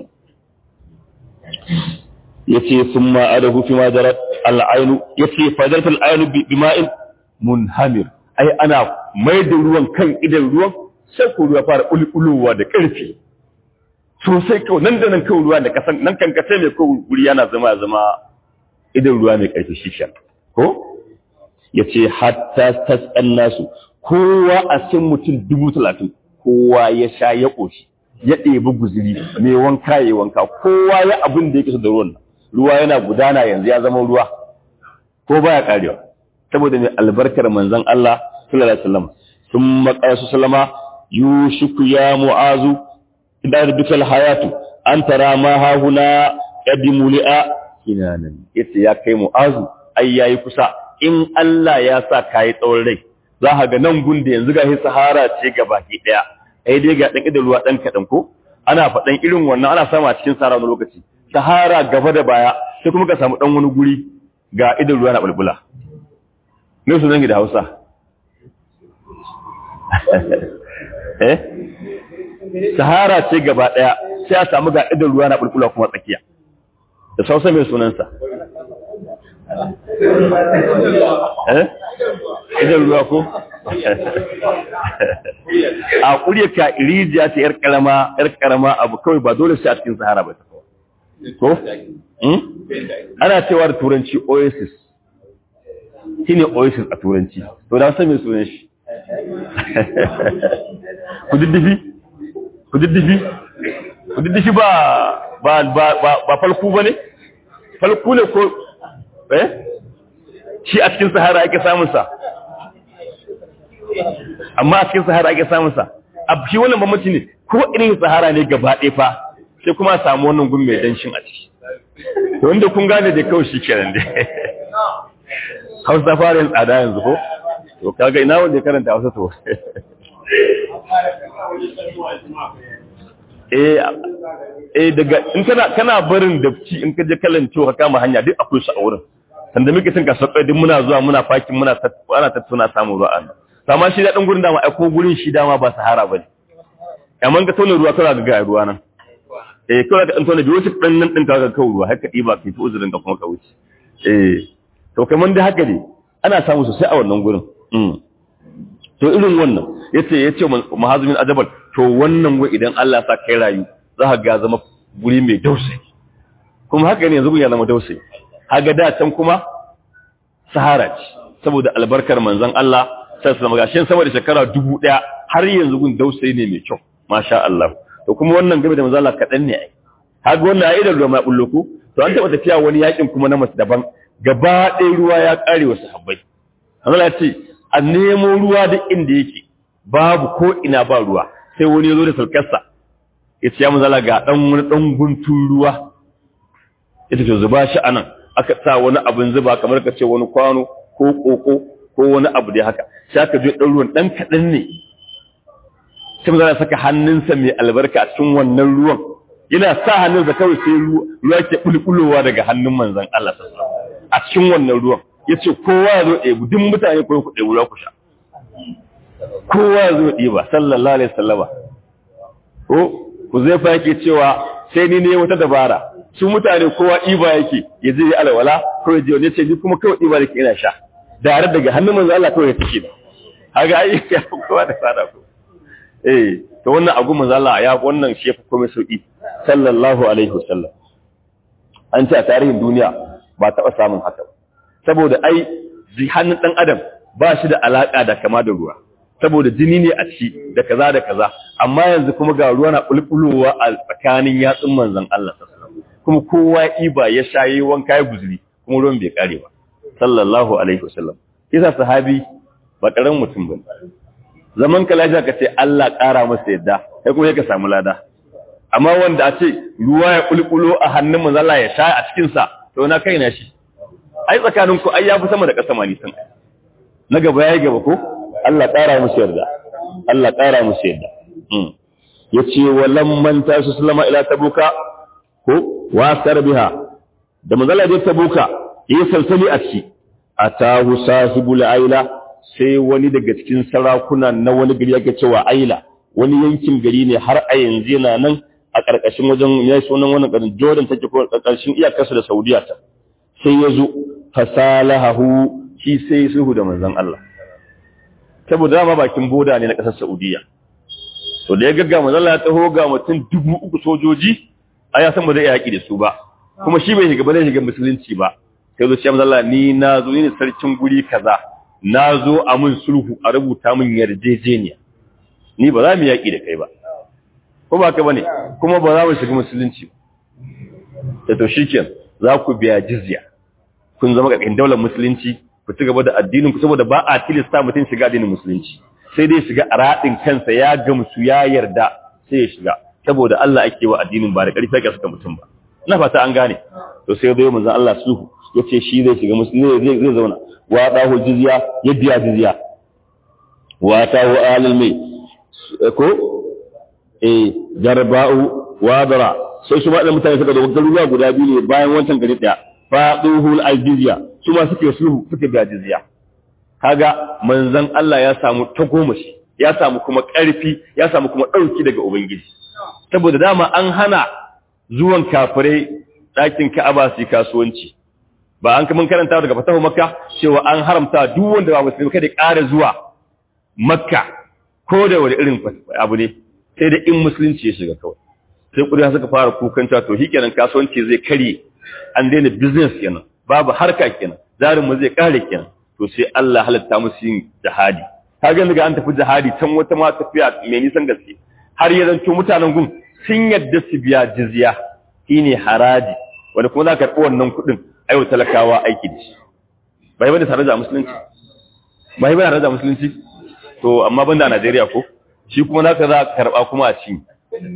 Speaker 1: yace summa adahu fi ma darat al-ayn yace fadarat al-ayn bima'in munhamir ai ana maida ruwan kan idan ruwan sai ko ruwa fara bulbulowa da ƙarfi sosai kawai nan da nan kawai ruwa da kasan nan kan kace mai ko guri yana zama zama idan ruwa mai ƙarfi shi shan ko yace hatta tasan nasu kowa a cikin mutum dubu talatin kowa ya sha ya koshi ya ɗebi guzuri mai wanka ya wanka kowa ya abin da yake so da ruwan ruwa yana gudana yanzu ya zama ruwa ko baya karewa saboda mai albarkar manzon Allah sallallahu alaihi wasallam thumma qasu sallama yushiku ya mu'azu idan bikal hayatu an tara ma hahuna qadimuli'a kinanan yace ya kai mu'azu ai yayi kusa in Allah ya sa kai tsawon rai za ka ga nan gun da yanzu ga hi sahara ce gabaki daya ai dai ga dan idan ruwa dan kadan ko ana fadan irin wannan ana samu a cikin sahara wani lokaci sahara gaba da baya sai kuma ka samu dan wani guri ga idan ruwa na bulbula ne su zangi da Hausa eh sahara ce gaba daya sai a samu ga idan ruwa na bulbula kuma tsakiya da Hausa mai sunansa eh idan ruwa ko a kuriya ka irijiya ta yar karama yar karama abu kawai ba dole sai a cikin sahara ba ta ko hmm? ana cewa da turanci oasis shine oasis a turanci to da san me sunan shi kududdufi kududdufi kududdufi ba ba ba ba falku bane falku ne ko eh shi a cikin sahara ake samun sa amma a cikin sahara ake samun sa a shi wannan bambanci ne ko irin sahara ne gaba ɗaya fa sai kuma a samu wannan gun mai danshin a ciki to wanda kun gane da kawai shi kenan dai Hausa fara yin tsada yanzu ko to kaga ina wanda ya karanta Hausa to eh eh daga in kana kana barin dabci in ka je kallon ciwo ka kama hanya duk akwai su a wurin sanda muke cin kasar duk muna zuwa muna fakin muna ana tattauna samun ruwa an amma shi da dan gurin dama ai ko gurin shi dama ba sahara bane amma ka tona ruwa kana ga ruwa nan eh kawai ka dan tona biyo shi dan nan din ka ga kawo ruwa haka diba kai to uzurin ka kuma ka wuce eh to kaman da haka ne ana samu sosai a wannan gurin mm to irin wannan yace yace muhazimin ajabal to wannan wai idan Allah ya sa kai rayu za ka ga zama guri mai dausayi kuma haka ne yanzu ya zama dausayi haga da can kuma sahara ce saboda albarkar manzon Allah sai su magashin sama da shekara dubu ɗaya har yanzu gun dausayi ne mai kyau masha Allah to kuma wannan game da manzon Allah kadan ne ai haga wannan ai da ruwa mai bullo ku to an taɓa tafiya wani yakin kuma na masu daban gaba ɗaya ruwa ya ƙare wa sahabbai Allah ya ce a nemo ruwa duk inda yake babu ko ina ba ruwa sai wani ya zo da salkarsa ya ce ya manzala ga ɗan wani ɗan guntun ruwa ya ce zuba shi anan aka sa wani abin zuba kamar ka ce wani kwano ko ƙoƙo ko wani abu da haka sai aka je ɗan ruwan ɗan kaɗan ne sai manzala saka hannunsa mai albarka a cikin wannan ruwan yana sa hannunsa kawai sai ruwa ke bulbulowa daga hannun manzon Allah sallallahu alaihi wasallam a cikin wannan ruwan yace kowa ya zo ɗebi duk mutane ko ku ɗebi ruwa ku sha kowa ya zo ɗiba sallallahu alaihi wasallama ko ku zai fa yake cewa sai ni ne wata dabara su mutane kowa ɗiba yake ya je ya alwala ko ya je wani ce ni kuma kawai ɗiba yake ina sha da har daga hannun manzon Allah kawai ya take haga ai ya kowa da sada ku eh to wannan abu manzon Allah ya wannan shi ya fi komai sauki sallallahu alaihi wasallam an ce a tarihin duniya ba taɓa samun haka ba saboda ai hannun ɗan adam ba shi da alaƙa da kama da ruwa saboda jini ne a ci da kaza da kaza amma yanzu kuma ga ruwa na bulbulowa a tsakanin yatsun manzon Allah kuma kowa iba ya shaye wanka ya guzuri kuma ruwan bai kare ba sallallahu alaihi wasallam kisa sahabi ba karamin mutum bane zaman ka lafiya ka ce Allah ƙara masa yadda kai kuma yake samu lada amma wanda a ce ruwa ya bulbulo a hannun manzon Allah ya sha a cikin sa to na kai na shi ai tsakanin ku ai yafi sama da ƙasa ma nisan na gaba yayi gaba ko Allah ƙara musu yarda Allah ƙara musu yarda mm yace walam man tasu sallama ila tabuka ko wasar biha da manzala da tabuka yayi salsali a ci atahu sahibul aila sai wani daga cikin sarakuna na wani gari yake cewa aila wani yankin gari ne har a yanzu yana nan a ƙarƙashin wajen yayi sunan wannan garin Jordan take ko ƙarƙashin iyakarsa da Saudiya ta sai yazo fasalahahu shi sai sulhu da manzon Allah saboda dama bakin boda ne na ƙasar Saudiya to da ya gagga manzon Allah ya taho ga mutum dubu uku sojoji aya san ba zai yaki da su ba kuma shi bai shiga ba zai shiga musulunci ba sai zo shi manzon Allah ni na zo ni sarkin guri kaza na zo a mun sulhu a rubuta mun yarjejeniya ni ba za mu yaki da kai ba ko ba ka bane kuma ba za mu shiga musulunci ba to shikenan za ku biya jizya kun zama ga daular musulunci ku ci gaba da addinin ku saboda ba a tilasta mutum shiga addinin musulunci sai dai shiga a radin kansa ya gamsu ya yarda sai ya shiga saboda Allah ake wa addinin ba da ƙarfi ake saka mutum ba ina fata an gane to sai dai manzon Allah sulhu yace shi zai shiga musulunci zai zai zauna wa dahu jizya ya biya jizya wa tahu alal mai ko eh jarba'u wa dara sai su ma da mutane suka da garuruwa guda biyu ne bayan wancan gari daya faduhul aljizya su ma suke sulhu suke biya jizya kaga manzon Allah ya samu tagomashi ya samu kuma ƙarfi ya samu kuma dauki daga ubangiji saboda dama an hana zuwan kafirai ɗakin Ka'aba su kasuwanci ba an kuma karanta daga fatahu Makka cewa an haramta duk wanda ba musulmi kada ya ƙara zuwa Makka ko da wani irin abu ne sai da in musulunci ya shiga kawai sai kudi suka fara kukanta to shikenan kasuwanci zai kare an daina business kenan babu harka kenan zarin mu zai kare kenan to sai Allah halatta musu yin jihadi kaga daga an tafi jihadi can wata ma tafiya mai nisan gaske har ya zanto mutanen gun sun yadda su biya jizya shine haraji wanda kuma za ka karɓi wannan kuɗin ayo talakawa aiki da shi bai bane tare da musulunci bai bane tare da musulunci to amma banda a Najeriya ko shi kuma naka za ka karɓa kuma a ci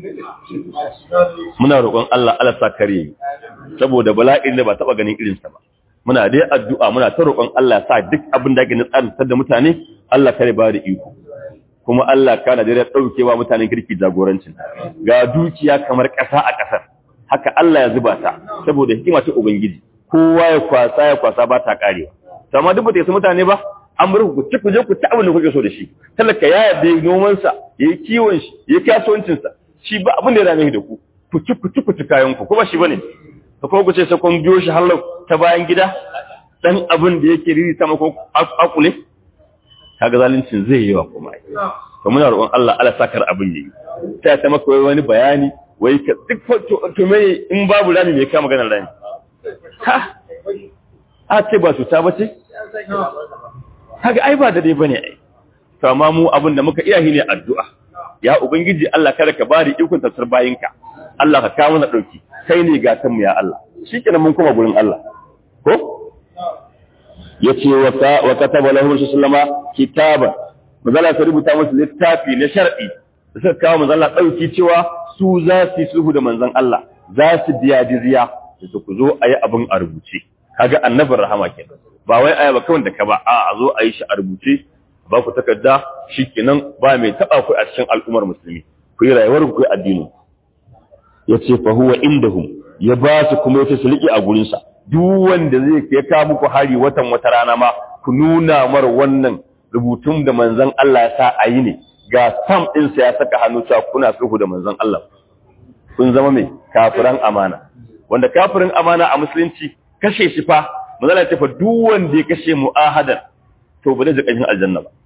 Speaker 1: muna roƙon Allah Allah sa kare saboda bala'in da ba taba ganin irin sa ba muna dai addu'a muna ta roƙon Allah sa duk abin da yake na tsarin da mutane Allah kare ba da iko kuma Allah kana da daukewa mutanen kirki jagorancin ga dukiya kamar ƙasa a ƙasar haka Allah ya zuba ta saboda hikima ta ubangiji kowa ya kwasa ya kwasa ba ta karewa amma duk ba ta yi mutane ba an bar ku ci ku je ku ci abin da kuke so da shi talaka ya yarda noman sa yayi kiwon shi yayi kasuwancin sa shi ba abin da ya dame da ku ku ci ku ci ku ci kayan ku kuma shi bane to ko ku ce sai kun biyo shi har ta bayan gida dan abin da yake riri ta mako akule kaga zalincin zai yi wa kuma to muna roƙon Allah Allah sakar abin yayi sai ta maka wani bayani wai ka duk to me in babu rami me ka magana rami ha a ce ba su ta bace kaga ai ba da dai bane ai to amma mu abin da muka iya ne addu'a ya ubangiji Allah kada ka bari ikon tasar bayinka Allah ka kawo mana dauki kai ne gatan mu ya Allah shikenan mun kuma gurin Allah ko yace wa wa kataba lahu sallama kitaba manzala ta rubuta musu littafi na shar'i da suka kawo manzala dauki cewa su za su sulhu da manzon Allah za su biya jizya da ku zo ayi abin a rubuce kaga annabin rahama kenan ba wai aya ba kawai da ka ba a zo ayi shi a rubuce ba ku takarda shikenan ba mai taba ku a cikin al'ummar musulmi ku yi rayuwar ku addini yace fa huwa indahum ya ba su kuma yace su liƙi a gurin sa duk wanda zai ya ka muku hari watan wata rana ma ku nuna mar wannan rubutun da manzon Allah ya sa ayi ne ga stamp din sa ya saka hannu cewa kuna sulhu da manzon Allah kun zama mai kafiran amana wanda kafirin amana a musulunci kashe shi fa manzon ya ce fa duk wanda ya kashe mu'ahadar to ba zai ji kashin aljanna ba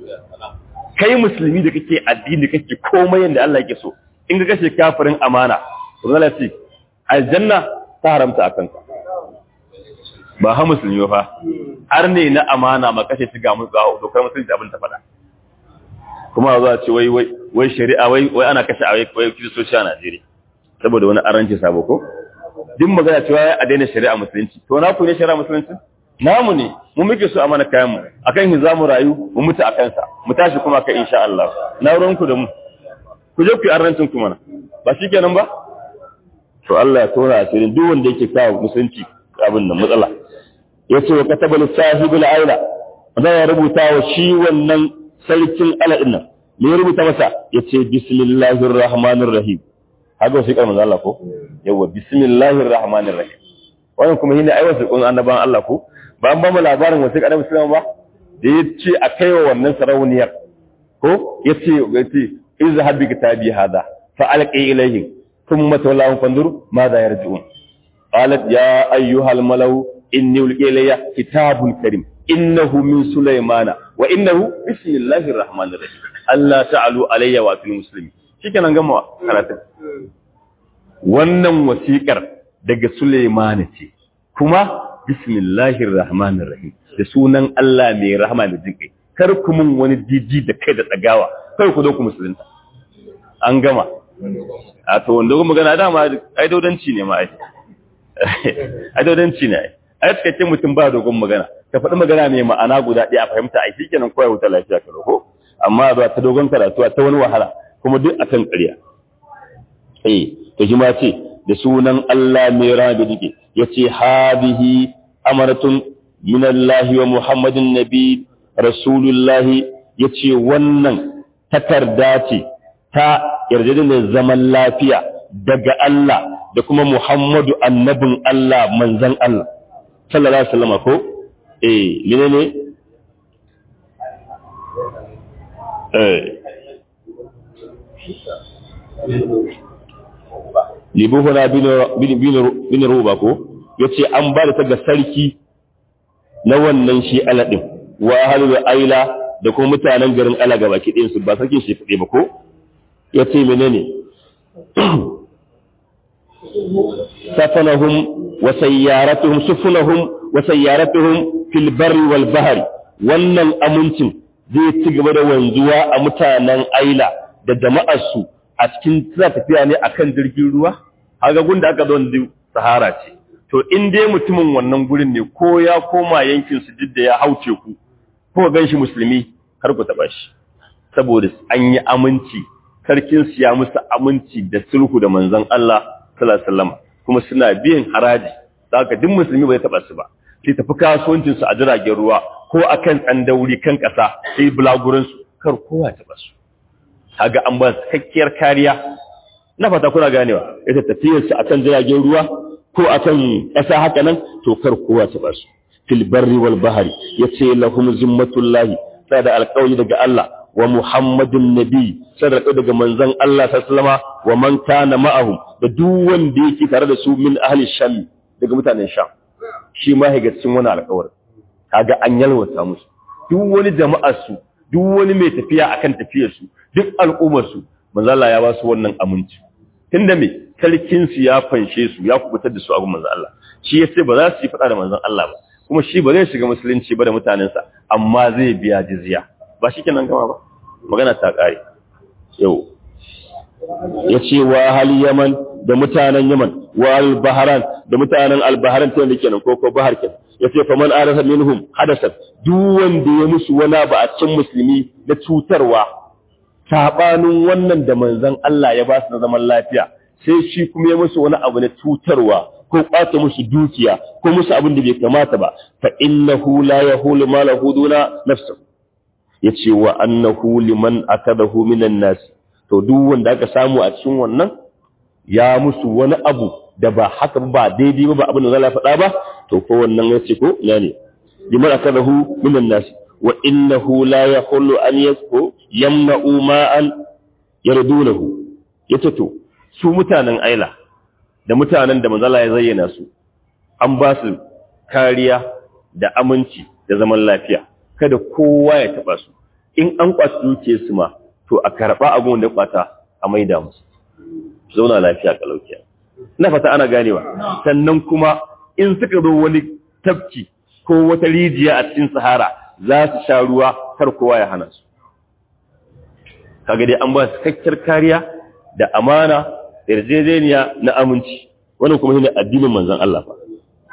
Speaker 1: kai musulmi da kake addini kake komai yanda Allah yake so in ka kashe kafirin amana manzon ya ce aljanna ta haramta akan ka ba ha musulmi fa har ne na amana ma kashe shi ga mu ga dokar musulunci abin ta faɗa kuma za a ce wai wai wai shari'a wai wai ana kashe a wai kiristoci a Najeriya saboda wani aranci sabo ko din magana cewa a daina shari'a musulunci to na ku ne shari'a musulunci namu ne mu muke so a mana kayan mu akan hin zamu rayu mu mutu akan sa mu tashi kuma kai insha Allah na ruwan ku da mu ku je ku yi arancin ku mana ba shikenan ba to Allah ya tona asirin duk wanda yake kawo musulunci abin nan matsala yace wa katabal sahibul aila zai ya rubuta wa shi wannan sarkin ala din nan me ya rubuta masa yace bismillahir rahmanir rahim haka sai kalmar Allah ko yawa bismillahir rahmanir rahim wannan kuma shine aiwa sai kun annaban Allah ko ba an ba mu labarin wasu annabi sallallahu ba da yace a kaiwa wannan sarauniyar ko yace yace izhab bi kitabi hada fa alqi ilayhi thumma tawallahu fanzur madha yarji'un qalat ya ayyuhal malau inni ulqiya ilayya kitabun karim innahu min sulaymana wa innahu bismillahir rahmanir rahim Allah ta'alu alayya wa fil muslimin shikenan gama karatu wannan wasiƙar daga Sulaymana ce kuma bismillahir rahmanir rahim da sunan Allah mai rahama da jinkai kar ku mun wani jiji da kai da tsagawa kar ku zo ku musulunta an gama a to wanda kuma magana dama ai daudanci ne ma ai ai daudanci ne ai ai cikakken mutum ba dogon magana ka faɗi magana mai ma'ana guda ɗaya a fahimta ai shikenan koyi wuta lafiya ka ko amma ba ta dogon karatu ta wani wahala kuma duk akan ƙarya eh to shi ma ce da sunan Allah mai rabi dike yace hadihi amaratun min Allah wa Muhammadin nabi rasulullah yace wannan takarda ce ta yarjejeniyar zaman lafiya daga Allah da kuma Muhammadu annabin Allah manzon Allah sallallahu alaihi wasallam ko eh menene eh libuhuna bin bin bin ruba ko yace an ba da ta ga sarki na wannan shi aladin wa ahlul aila da kuma mutanen garin ala gaba kidin su ba sarkin shi fade ba ko yace menene safanahum wa sayyaratuhum sufunahum wa sayyaratuhum fil barri wal bahri wannan amincin zai ci gaba da wanzuwa a mutanen aila da jama'ar su a cikin suna tafiya ne akan jirgin ruwa haga gunda aka zo da sahara ce to in dai mutumin wannan gurin ne ko ya koma yankin su duk da ya hauce ku ko ganshi musulmi har ku taba shi saboda an yi aminci sarkin su ya musu aminci da sulhu da manzon Allah sallallahu alaihi wasallam kuma suna biyan haraji saka duk musulmi bai taba su ba sai tafi kasuwancin su a jiragen ruwa ko akan tsandauri kan kasa sai bulagurin su kar kowa taba su kaga an ba cikakkiyar kariya na fata kuna ganewa ita tafiyar su akan jiragen ruwa ko akan ƙasa haka nan to kar kowa ta basu fil barri wal bahri yace lahum zimmatullahi sai da alƙawari daga Allah wa muhammadun nabi sai da daga manzon Allah sallallahu alaihi wa man kana ma'ahum da duk wanda yake tare da su min ahli sham daga mutanen sham shi ma higa cikin wani alƙawari kaga an yalwata musu duk wani jama'ar su duk wani mai tafiya akan tafiyar su duk al'ummar su manzo Allah ya ba su wannan aminci tunda me sarkin su ya fanshe su ya kubutar da su abin manzo Allah shi yace ba za su yi fada da manzon Allah ba kuma shi ba zai shiga musulunci ba da mutanensa amma zai biya jizya ba shikenan gama ba magana ta kare yau yace wa hal yaman da mutanen yaman
Speaker 2: wa al-bahran da mutanen al-bahran ta kenan ko ko bahar kenan yace fa man arasa minhum hadasan duk wanda ya musu wani ba a cikin musulmi da cutarwa sabanin wannan da manzon Allah ya ba su na zaman lafiya sai shi kuma ya musu wani abu na cutarwa ko kwata musu dukiya ko musu abin da bai kamata ba fa innahu la yahulu ma lahu duna nafsu yace wa annahu liman akadahu minan nas to duk wanda aka samu a cikin wannan ya musu wani abu da ba haka ba daidai ba abin da zai faɗa ba to ko wannan yace ko ina ne liman akadahu minan nas wa innahu la yahulu an yasku yamna'u ma'an yardunahu yace to su mutanen aila da mutanen da manzala ya zayyana su an ba su kariya da aminci da zaman lafiya kada kowa ya taba su in an kwasu duke su ma to a karba abun da kwata a maida musu zauna lafiya kalaukiya ina fata ana ganewa sannan kuma in suka zo wani tafki ko wata rijiya a cikin sahara za su sha ruwa kar kowa ya hana su kaga dai an ba su kakkiyar kariya da amana yarjejeniya na aminci wannan kuma shine addinin manzon Allah fa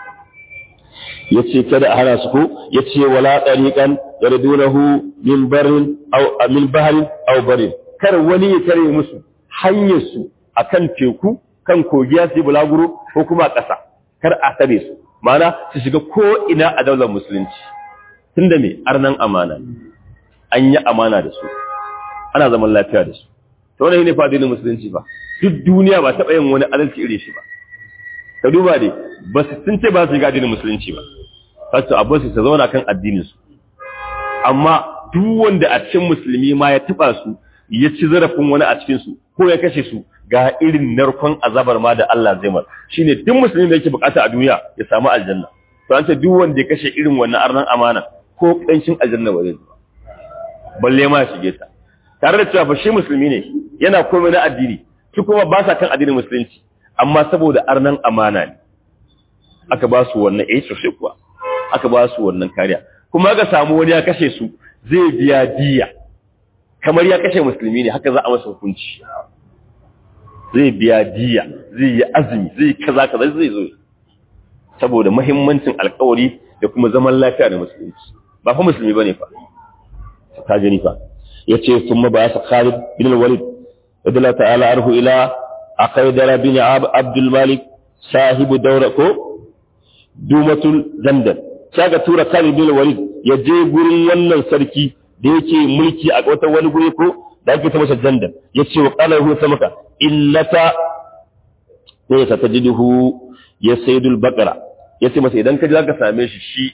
Speaker 2: yace kada a hana su ko yace wala tariqan yardunahu min barin aw min bahrin aw barin kar wani ya tare musu hanyar su akan teku kan kogiya su bulaguro ko kuma ƙasa kar a tare su ma'ana su shiga ko ina a daular musulunci tunda me arnan amana an yi amana da su ana zaman lafiya da su to wannan ne fa addinin musulunci ba duk duniya ba taɓa yin wani adalci irin shi ba ka duba dai ba su sun ce ba su ga addinin musulunci ba kasu abu su zauna kan addinin su amma duk wanda a cikin musulmi ma ya tuba su ya ci zarafin wani a cikin su ko ya kashe su ga irin narkon azabar ma da Allah zai mar shine duk musulmi da yake bukata a duniya ya samu aljanna to an ce duk wanda ya kashe irin wannan arnan amana ko kanshin aljanna ba zai balle ma ya shige ta tare da cewa ba shi musulmi ne yana komai na addini su kuma ba sa kan addinin musulunci amma saboda arnan amana ne aka ba su wannan eh sosai kuwa aka ba su wannan kariya kuma ga samu wani ya kashe su zai biya diya kamar ya kashe musulmi ne haka za a masa hukunci zai biya diya zai yi azumi zai kaza kaza zai zo saboda muhimmancin alƙawari da kuma zaman lafiya da musulunci ba fa musulmi bane fa ta gani fa yace kuma ba sa Khalid bin Walid radiyallahu ta'ala anhu ila Aqaidara bin Abdul Malik sahibu daura ko Dumatul Zandan kaga tura Khalid bin Walid ya je gurin wannan sarki da yake mulki a wata wani guri ko da ake ta masa Zandan yace wa qala hu samaka illata ne ta tajiduhu ya sayyidul baqara yace masa idan ka ji zaka same shi shi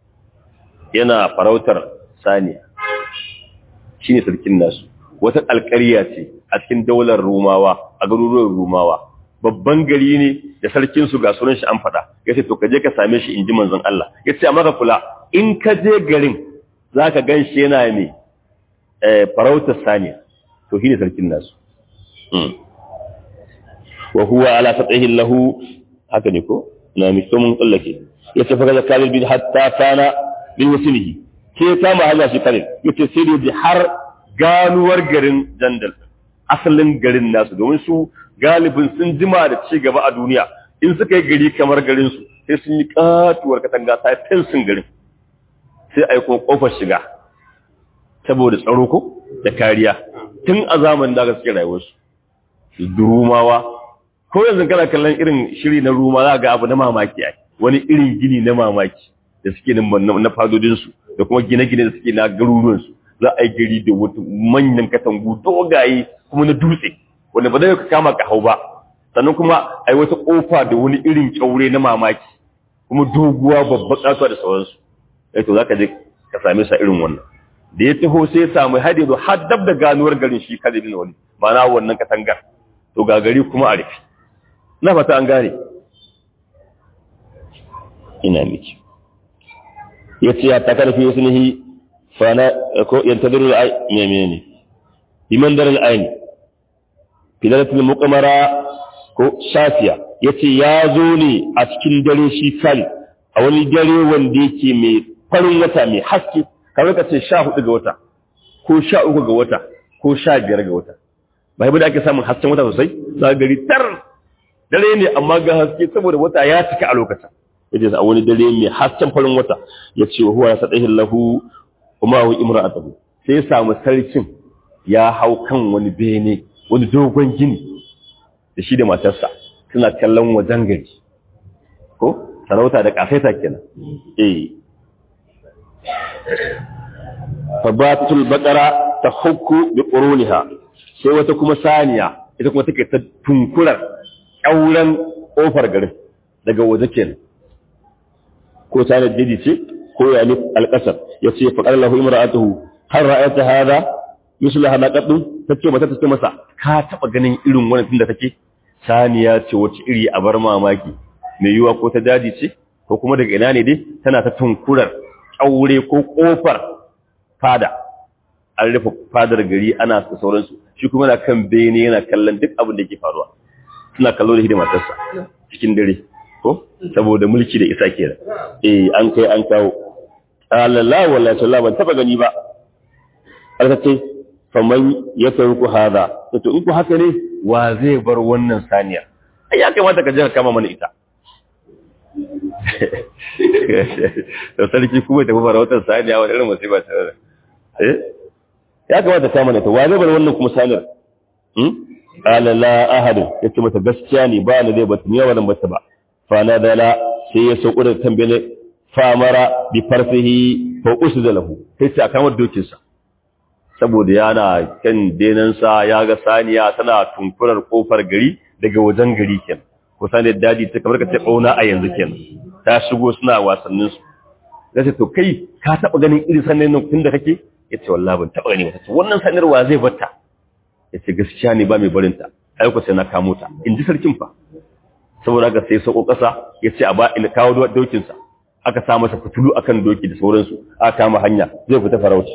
Speaker 2: yana farautar saniya shine sarkin nasu wata alƙarya ce a cikin daular Rumawa a garuruwan Rumawa babban gari ne da sarkin su ga sunan shi an fada yace to kaje ka same shi inji manzon Allah yace amma ka kula in ka je garin zaka ganshi yana ne eh farautar saniya to shine sarkin nasu mm wa huwa ala fatihi lahu haka ne ko na misomin kullake yace fa kaza kalil bin hatta kana bin wasilihi ke ta mahalla shi kare yace sai da har ganuwar garin Jandal asalin garin nasu domin su galibin sun jima da ci gaba a duniya in suka yi gari kamar garin su sai sun yi katuwar katanga sai fensin garin sai ai ko kofar shiga saboda tsaro ko da kariya tun a zamanin da gaske rayuwar su durumawa ko yanzu kana kallon irin shiri na ruma za ga abu na mamaki ai wani irin gini na mamaki da suke na fadodin su da kuma gine-gine da suke na garuruwan su za a yi gari da wata manyan katangu dogaye kuma na dutse wanda ba zai ka kama ka hau ba sannan kuma a yi wata kofa da wani irin kyaure na mamaki kuma doguwa babba kasuwa da sauransu ai to za ka je ka same sa irin wannan da ya taho sai ya samu hadi zo har dab da ganuwar garin shi kada bin wani ma'ana wannan katangar to ga gari kuma a rufe na fata an gane ina miki yace ya takalfi yasnihi fana ko yantadiru al-ay menene biman daral ayn filalatul muqamara ko safiya yace ya zo ne a cikin dare shi kan a wani dare wanda yake mai farin wata mai haske kamar kace sha hudu ga wata ko sha uku ga wata ko sha biyar ga wata bai bude ake samun hasken wata sosai za gari tar dare ne amma ga haske saboda wata ya cika a lokacin yace a wani dare mai hasken farin wata yace huwa sadahin lahu kuma hu imra'atuhu sai ya samu sarkin ya hau kan wani bene wani dogon gini da shi da matarsa suna kallon wajen gari ko sarauta da kafaita kenan eh fabatul baqara tahukku bi quruniha sai wata kuma saniya ita kuma take ta tunkurar kauran kofar garin daga waje kenan ko sanar didi ce ko ya ni alqasar yace fa qala lahu imra'atuhu har ra'ayta hada misla hada qaddu tace mata tace masa ka taba ganin irin wannan tunda take saniya ce wace iri a bar mamaki mai yiwa ko ta daji ce ko kuma daga ina ne dai tana ta tunkurar aure ko kofar fada an rufe fadar gari ana da sauransu shi kuma na kan bene yana kallon duk abin da yake faruwa suna kallo da hidima matarsa cikin dare ko saboda mulki da isa kenan eh an kai an kawo Allah wallahi sallallahu ban taba gani ba alkace faman yatruku hada to in ku haka ne wa zai bar wannan saniya ai ya kamata ka je ka kama mana ita to sarki kuma ta fara wata saniya wani irin musiba ta eh ya kamata ta mana ta wa zai bar wannan kuma saniyar hmm qala la ahad yace mata gaskiya ne ba ni zai bata ni wannan bata ba fa nadala sai ya sauko da tambaye famara bi farfihi fa usda lahu sai ta kama dokin sa saboda yana kan denansa ya ga saniya tana tunkurar kofar gari daga wajen gari kenan ko saniyar daji ta kamar ka ce bauna a yanzu kenan ta shigo suna wasannin su sai to kai ka taba ganin irin saniyar nan tun da kake yace wallahi ban taba gani ba tace wannan saniyar wa zai batta yace gaskiya ne ba mai barin ta ai ko sai na kamo ta in ji sarkin fa saboda ga sai sako kasa yace a ba in kawo dokin sa aka sa masa fitulu akan doki da sauransu aka kama hanya zai fita farauci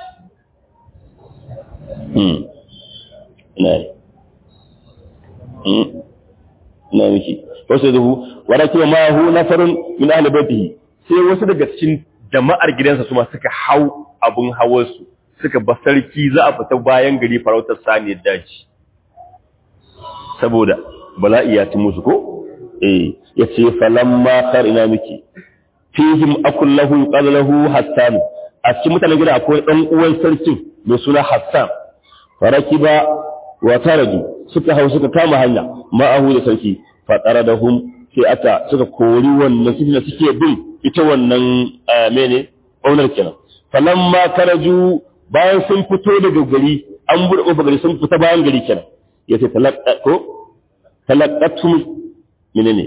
Speaker 2: hmm nai hmm na miki wasu duhu waraki ma hu nafarun min ahli baitihi sai wasu daga cikin jama'ar gidansa su ma suka hau abun hawarsu suka ba sarki za a fita bayan gari farautar saniyar daji saboda bala'i ya ci musu ko eh yace falamma qarina miki fihim akul lahu qala lahu hassan a cikin mutanen gida akwai dan uwan sarkin mai suna hassan farakiba wa taraju suka hau suka kama hanya ma'ahu da sarki fa taradahum sai aka suka kori wannan sifina suke bin ita wannan mene owner kenan falamma karaju bayan sun fito daga gari an bude kofar gari sun fita bayan gari kenan yace talaqqa ko talaqatum menene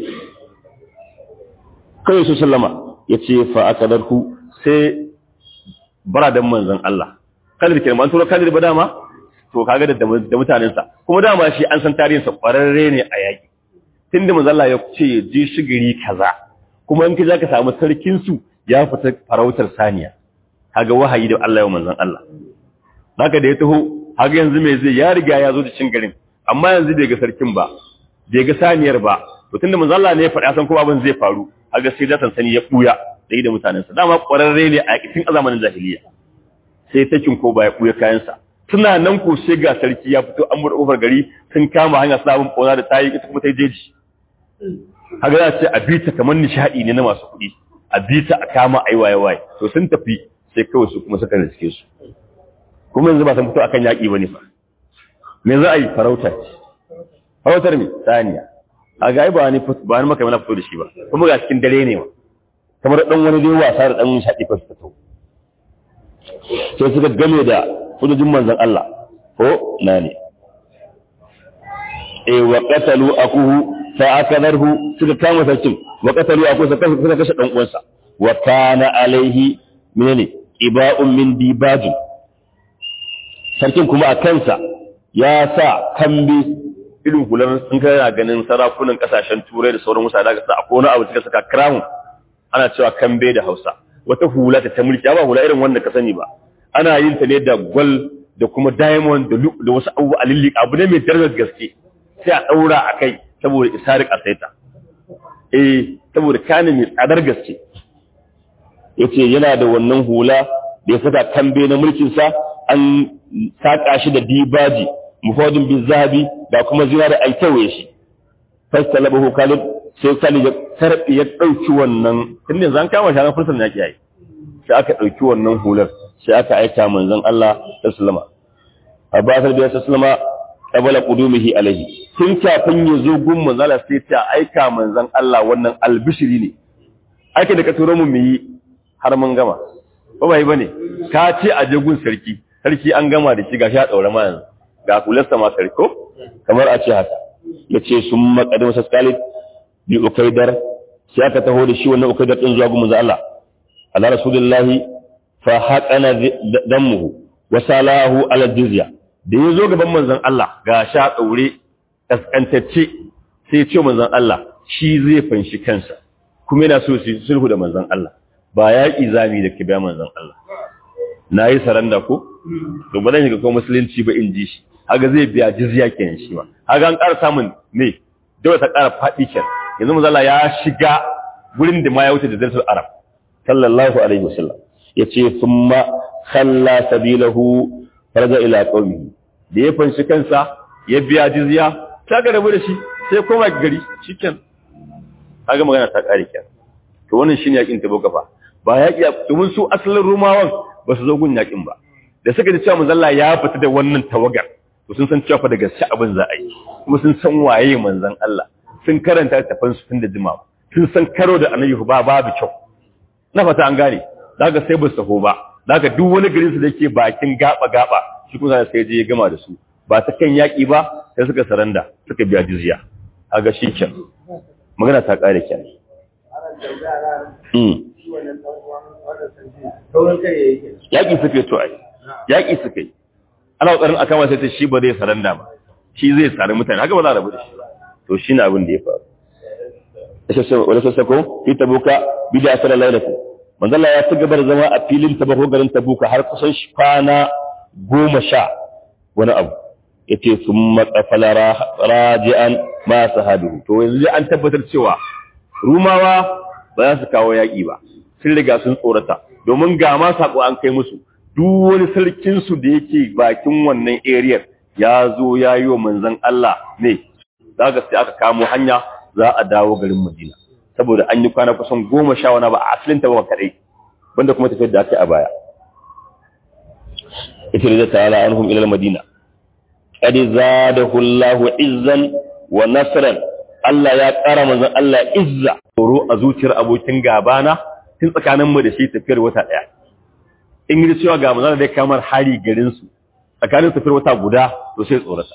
Speaker 2: kai su sallama yace fa akadarhu sai baradan manzon Allah kadir kenan man tura kadir ba dama to kaga da da mutanen sa kuma dama shi an san tarihin sa kwararre ne a yaki tunda manzon Allah ya ce ji shigiri kaza kuma in kaje ka samu sarkin su ya fita farautar saniya kaga wahayi da Allah ya manzon Allah haka da ya taho haka yanzu me zai ya riga ya zo da cin garin amma yanzu bai ga sarkin ba bai ga saniyar ba to tunda manzon Allah ne ya faɗa san kuma abin zai faru haka sai da sansani ya buya da da mutanen sa dama kwararre ne a yakin zamanin jahiliya sai takin ko ba ya buya kayan sa suna nan ko sai ga sarki ya fito an mur ofar gari sun kama hanya sabon kona da tayi ita kuma tai jeji haka za ce a bita kamar nishadi ne na masu kuɗi a bita a kama ai waye waye to sun tafi sai kawai su kuma suka riske su kuma yanzu ba san fito akan yaki bane fa me za a yi farauta farautar me saniya a ga ai ba ni ba ni maka mana fito da shi ba kuma ga cikin dare ne ma kamar dan wani dai wasa da dan shadi fa su fito sai suka game da hujjojin manzon Allah ko nani eh wa qatalu akuhu fa akadarhu suka kama sarkin wa qatalu akuhu suka kashe dan uwansa wa kana alaihi menene iba'un min dibajin sarkin kuma a kansa ya sa kambi irin hular sun kana ganin sarakunan kasashen turai da sauran mutane da sa akwai wani abu suka saka crown ana cewa kambe da Hausa wata hula ta ta mulki ba hula irin wanda ka sani ba ana yin ta ne da gold da kuma diamond da da wasu abu alilli abu ne mai darajar gaske sai a daura akai saboda isarik asaita eh saboda kana mai tsadar gaske yace yana da wannan hula da ya saka kambe na mulkin sa an saka shi da dibaji mufadin bizabi da kuma zinari an tawaye shi fasalabahu Khalid sai Khalid ya karbi ya dauki wannan tunda zan kama shi ran fursan yaki yayi sai aka dauki wannan hular sai aka aika manzon Allah sallallahu alaihi wasallam sallama qabla qudumihi alaihi tun kafin ya zo gun manzon Allah sai ta aika manzon Allah wannan albishiri ne ake da ka turo mu yi har mun gama ba bai bane ka ce a je gun sarki sarki an gama da shi gashi a daure ma yanzu ga kularsa ma sarko kamar a ce haka yace sun maqaddim saskalid bi ukaidar sai aka taho da shi wannan ukaidar din zuwa gun manzon Allah ala rasulullahi fa haqana damuhu wa salahu ala jizya da yazo gaban manzon Allah ga sha daure kaskantacce sai ya ce manzon Allah shi zai fanshi kansa kuma yana so su sulhu da manzon Allah ba yaƙi zami da ke bayan manzon Allah nayi saranda ko to ba zan shiga ko musulunci ba in ji shi haga zai biya jizya kenan shi ma haga an ƙara samun ne da ta ƙara faɗi kenan yanzu manzon Allah ya shiga gurin da ma ya wuce da darsul arab sallallahu alaihi wasallam yace thumma khalla sabilahu farja ila qaumihi da ya fanshi kansa ya biya jizya ta ga rabu da shi sai koma gari shikenan kaga magana ta kare kenan to wannan shine yakin Tabuk fa ba yaki domin su asalin Rumawan ba su zo gun yakin ba da suka ji cewa manzon Allah ya fita da wannan tawagar to sun san cewa fa daga shi abin za a yi kuma sun san waye manzon Allah sun karanta tafan su tun da jima'a sun san karo da annabi ba babu kyau na fata an gane daga sai ba su taho ba daga duk wani garin su da yake bakin gaba gaba shi kuma sai je ya gama da su ba ta kan yaki ba sai suka saranda suka biya jizya kaga shi kenan magana ta kare kenan mm yaki suke to ai yaki suke ana kokarin aka ma sai ta shi ba zai saranda ba shi zai sare mutane haka ba za a rabu da shi to shine abin da ya faru sai wala sai ko fi tabuka bida asala lailatu manzo Allah ya tuga bar zama a filin Tabuk garin Tabuka har kusan kwana goma sha wani abu yace summa qafala raji'an ma sahadu to yanzu an tabbatar cewa Rumawa ba za su kawo yaki ba sun riga sun tsorata domin ga ma sako an kai musu duk wani sarkin su da yake bakin wannan area ya zo yayi wa manzon Allah ne daga sai aka kamo hanya za a dawo garin Madina saboda an yi kwana kusan goma sha wani ba a asalin ta ba kadai banda kuma tafiyar da aka yi a baya ita da ta'ala anhum ila al-Madina qad zadahu Allahu izzan wa nasran Allah ya ƙara manzon Allah izza tsoro a zuciyar abokin gabana tun tsakanin mu da shi tafiyar wata daya in yi cewa ga manzon da kamar hari garin su tsakanin tafiyar wata guda to sai tsorata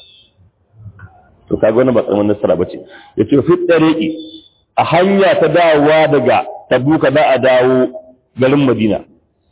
Speaker 2: to kaga wannan ba tsaman nasara bace yace fi dariqi a hanya ta dawowa daga Tabuka za a dawo garin Madina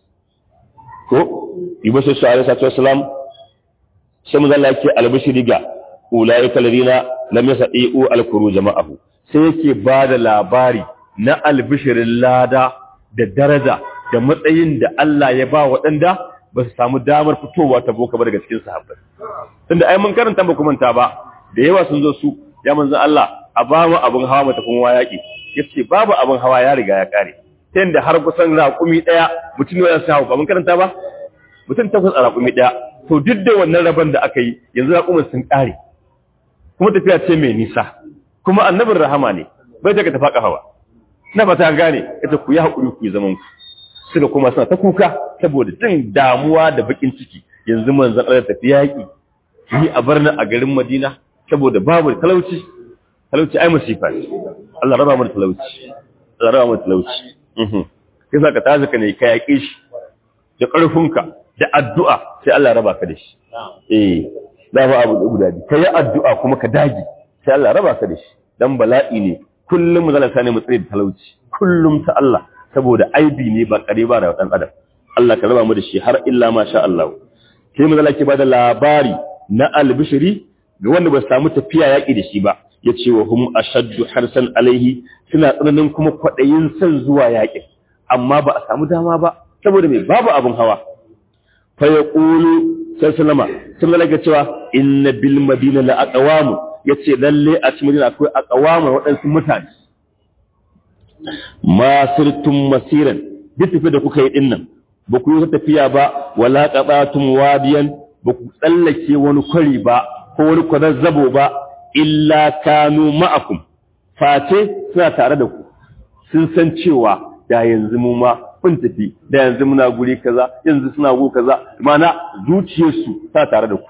Speaker 2: ko ibasa su alaihi wasallam sai manzo Allah yake albishiri ga ulaika alladhina lam yasai'u al-khuruj ma'ahu sai yake bada labari na albishirin lada da daraja da matsayin da Allah ya ba waɗanda ba su samu damar fitowa Tabuka ba daga cikin sahabbai tunda ai mun karanta ba kuma ta ba da yawa sun zo su ya manzo Allah a ba mu abin hawa mata kuma yaki yace babu abin hawa ya riga ya kare ta yanda har kusan raƙumi daya mutum ne ya sa ba mun karanta ba mutum takwas a raƙumi daya to duk da wannan rabon da aka yi yanzu raƙumin sun kare kuma tafiya ce mai nisa kuma annabin rahama ne bai daga tafaka hawa na fata gane ita ku yi hakuri ku yi zaman ku suka kuma suna ta kuka saboda jin damuwa da bakin ciki yanzu manzon Allah tafi yaki ni a barna a garin Madina saboda babu talauci talauci ai musifa ne Allah raba mu da talauci Allah raba mu da talauci mhm sai saka tazi ka ne ka yake shi da karfinka da addu'a sai Allah raba ka da shi eh da ba abu guda biyu kai addu'a kuma ka dage sai Allah raba ka da shi dan bala'i ne kullum zalata ne mu tsare da talauci kullum ta Allah saboda aibi ne ba kare ba da dan adam Allah ka raba mu da shi har illa ma sha Allah sai mu zalake ba da labari na albishiri ga wanda ba samu tafiya yaki da shi ba yace wa hum ashaddu harsan alaihi suna tsananin kuma kwadayin san zuwa yaki amma ba a samu dama ba saboda me babu abun hawa fa yaqulu sallama sun malaga cewa inna bil madina la aqwam yace lalle a cikin madina akwai aqwam wadansu mutane ma sirtum masiran duk tafi da kuka yi dinnan ba ku yi tafiya ba wala qatatum wadiyan ba ku tsallake wani kwari ba ko wani kwazazzabo ba illa kanu ma'akum face suna tare da ku sun san cewa da yanzu mu ma kun tafi da yanzu muna guri kaza yanzu suna go kaza mana zuciyarsu ta tare da ku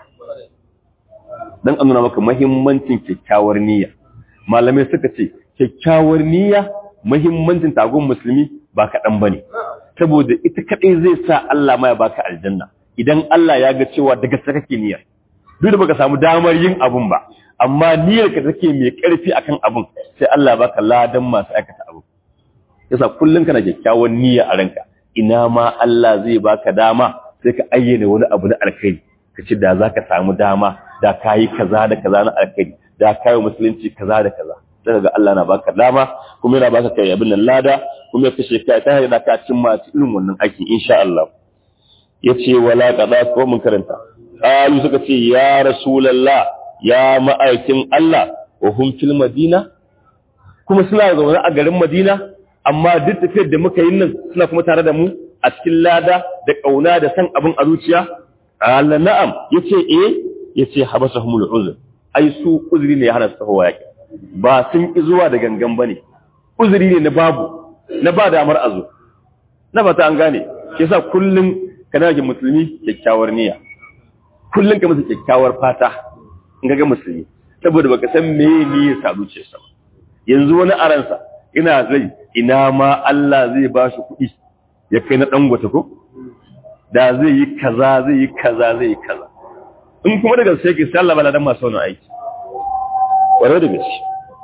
Speaker 2: dan an nuna maka muhimmancin kyakkyawar niyya malamai suka ce kyakkyawar niyya muhimmancin tagon musulmi ba kaɗan bane saboda ita kadai zai sa Allah ma ya baka aljanna idan Allah ya ga cewa daga saka kake niyyar duk da baka samu damar yin abun ba amma niyyar ka take mai karfi akan abun sai Allah baka ladan masu aikata abun yasa kullun kana kyakkyawan niyya a ranka ina ma Allah zai baka dama sai ka ayyana wani abu na alkhairi kace da zaka samu dama da kai kaza da kaza na alkhairi da kai musulunci kaza da kaza sai ga Allah na baka dama kuma yana baka kai abin nan lada kuma ya kashe kai ta da ka cimma irin wannan aiki insha Allah yace wala qada ko mun karanta qalu suka ce ya rasulullah ya ma'aikin Allah wa hum fil madina kuma suna zaune a garin Madina amma duk tafiyar da muka yi nan suna kuma tare da mu a cikin lada da kauna da san abin a zuciya Allah na'am yace eh yace habasahumul uzr ai su uzuri ne ya hana su hawa yaki ba sun ki zuwa da gangan bane uzuri ne na babu na ba damar azu na ba ta an gane yasa kullun kana ga musulmi kyakkyawar niyya kullun ka masa kyakkyawar fata in ga musulmi saboda baka san me ne ya sabu ce sa yanzu wani aransa ina zai ina ma Allah zai ba shi kuɗi ya kai na Dangote ko da zai yi kaza zai yi kaza zai yi kaza in kuma daga sai ke sai Allah bala dan masu wannan aiki ware da gaske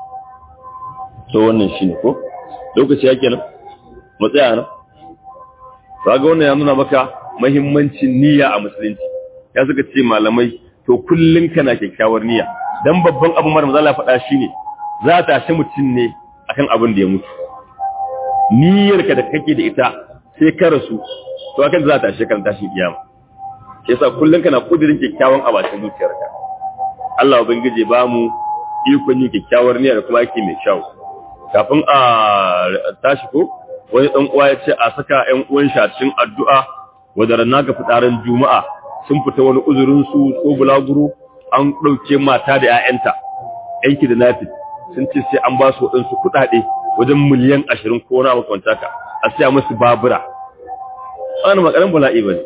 Speaker 2: to wannan shine ko lokaci yake nan mu tsaya nan kaga wannan ya nuna maka muhimmancin niyya a musulunci ya suka ce malamai to kullun kana kyakkyawar niyya dan babban abu mar manzo Allah faɗa shine za ta tashi mutun ne akan abin da ya mutu niyyarka da kake da ita sai ka rasu to akan za ta tashi kan tashi kiyama sai yasa kullun kana kudirin kyakkyawan abacin zuciyarka Allah ubangije ba mu ikon yin kyakkyawar niyya da kuma yake mai kyau kafin a tashi ko wani dan uwa ya ce a saka ƴan uwan shi a cikin addu'a wadar na ga fitaran juma'a sun fita wani uzurin su ko bulaguro an dauke mata da ƴaƴanta aiki da nafi sun ce sai an ba su wadansu kudade wajen miliyan ashirin ko na makwanta ka a siya musu babura wannan makaran bala'i bane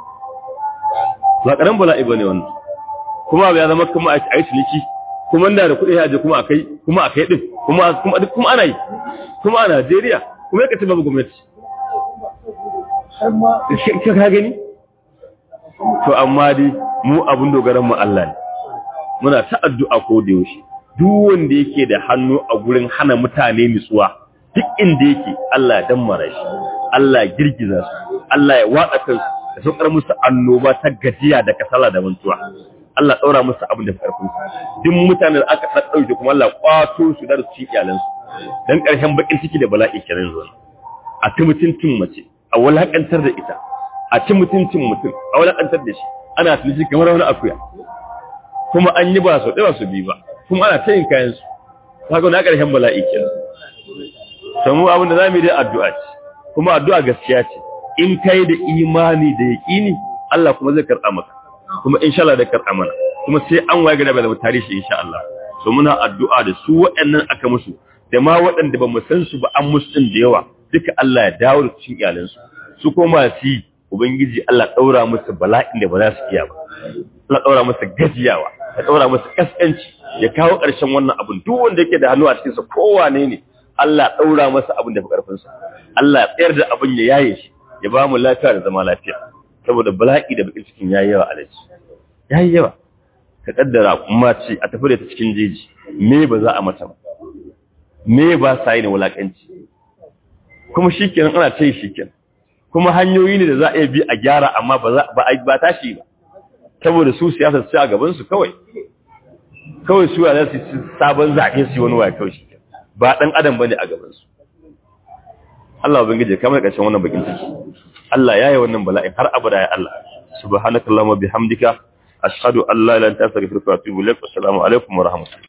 Speaker 2: makaran bala'i bane wannan kuma ya zama kuma a yi ciniki kuma inda da kuɗi ya je kuma akai kuma akai din kuma kuma duk kuma ana yi kuma a Najeriya kuma yake ce babu gwamnati ka ka gani to amma dai mu abun dogaran mu Allah ne muna ta addu'a ko da yaushe duk wanda yake da hannu a gurin hana mutane nutsuwa duk inda yake Allah ya dammara shi Allah ya girgiza su Allah ya watsa kansu da saukar musu annoba ta gajiya da kasala da mantuwa Allah daura musu abin da farkon duk mutanen da aka dauke kuma Allah kwato su da su iyalan su dan karshen bakin ciki da bala'i kenan zuwa a ci mutuntun mace a walakantar da ita a ci mutuntun mutum a walakantar da shi ana tunji kamar wani akuya kuma an yi ba so da su bi ba kuma ana tayin kayan su kaga na karshen bala'i kenan samu abin da zamu yi da addu'a ce kuma addu'a gaskiya ce in kai da imani da yaqini Allah kuma zai karɓa maka kuma insha Allah da karɓa mana kuma sai an waye gaba da tarihi insha Allah so muna addu'a da su waɗannan aka musu da ma waɗanda ba mu san su ba an musu din da yawa duka Allah ya dawo da cikin iyalan su su kuma su ubangiji Allah daura musu bala'in da ba za su iya ba Allah daura musu gajiyawa ya daura musu kaskanci ya kawo ƙarshen wannan abun duk wanda yake da hannu a cikin sa kowane ne Allah daura masa abin da fi karfin sa Allah ya tsayar da abin ya yaye shi ya ba mu lafiya da zama lafiya saboda bala'i da bakin cikin yayi yawa alaji yayi yawa ka kaddara kuma ce a tafi da ta cikin jeji me ba za a mata ba me ba sai ne wulakanci kuma shikenan ana ce shikenan kuma hanyoyi ne da za a yi bi a gyara amma ba za ba ba tashi ba saboda su siyasa su a gaban su kawai kawai su za su sabon zabe su wani waya kawai shikenan ba dan adam bane a gaban su Allah ubangije kamar kashin wannan bakin ciki Allah yayi wannan bala'i har abada ya Allah subhanakallahumma bihamdika ashhadu an la ilaha illa anta astaghfiruka wa atubu ilaik assalamu alaikum wa rahmatullahi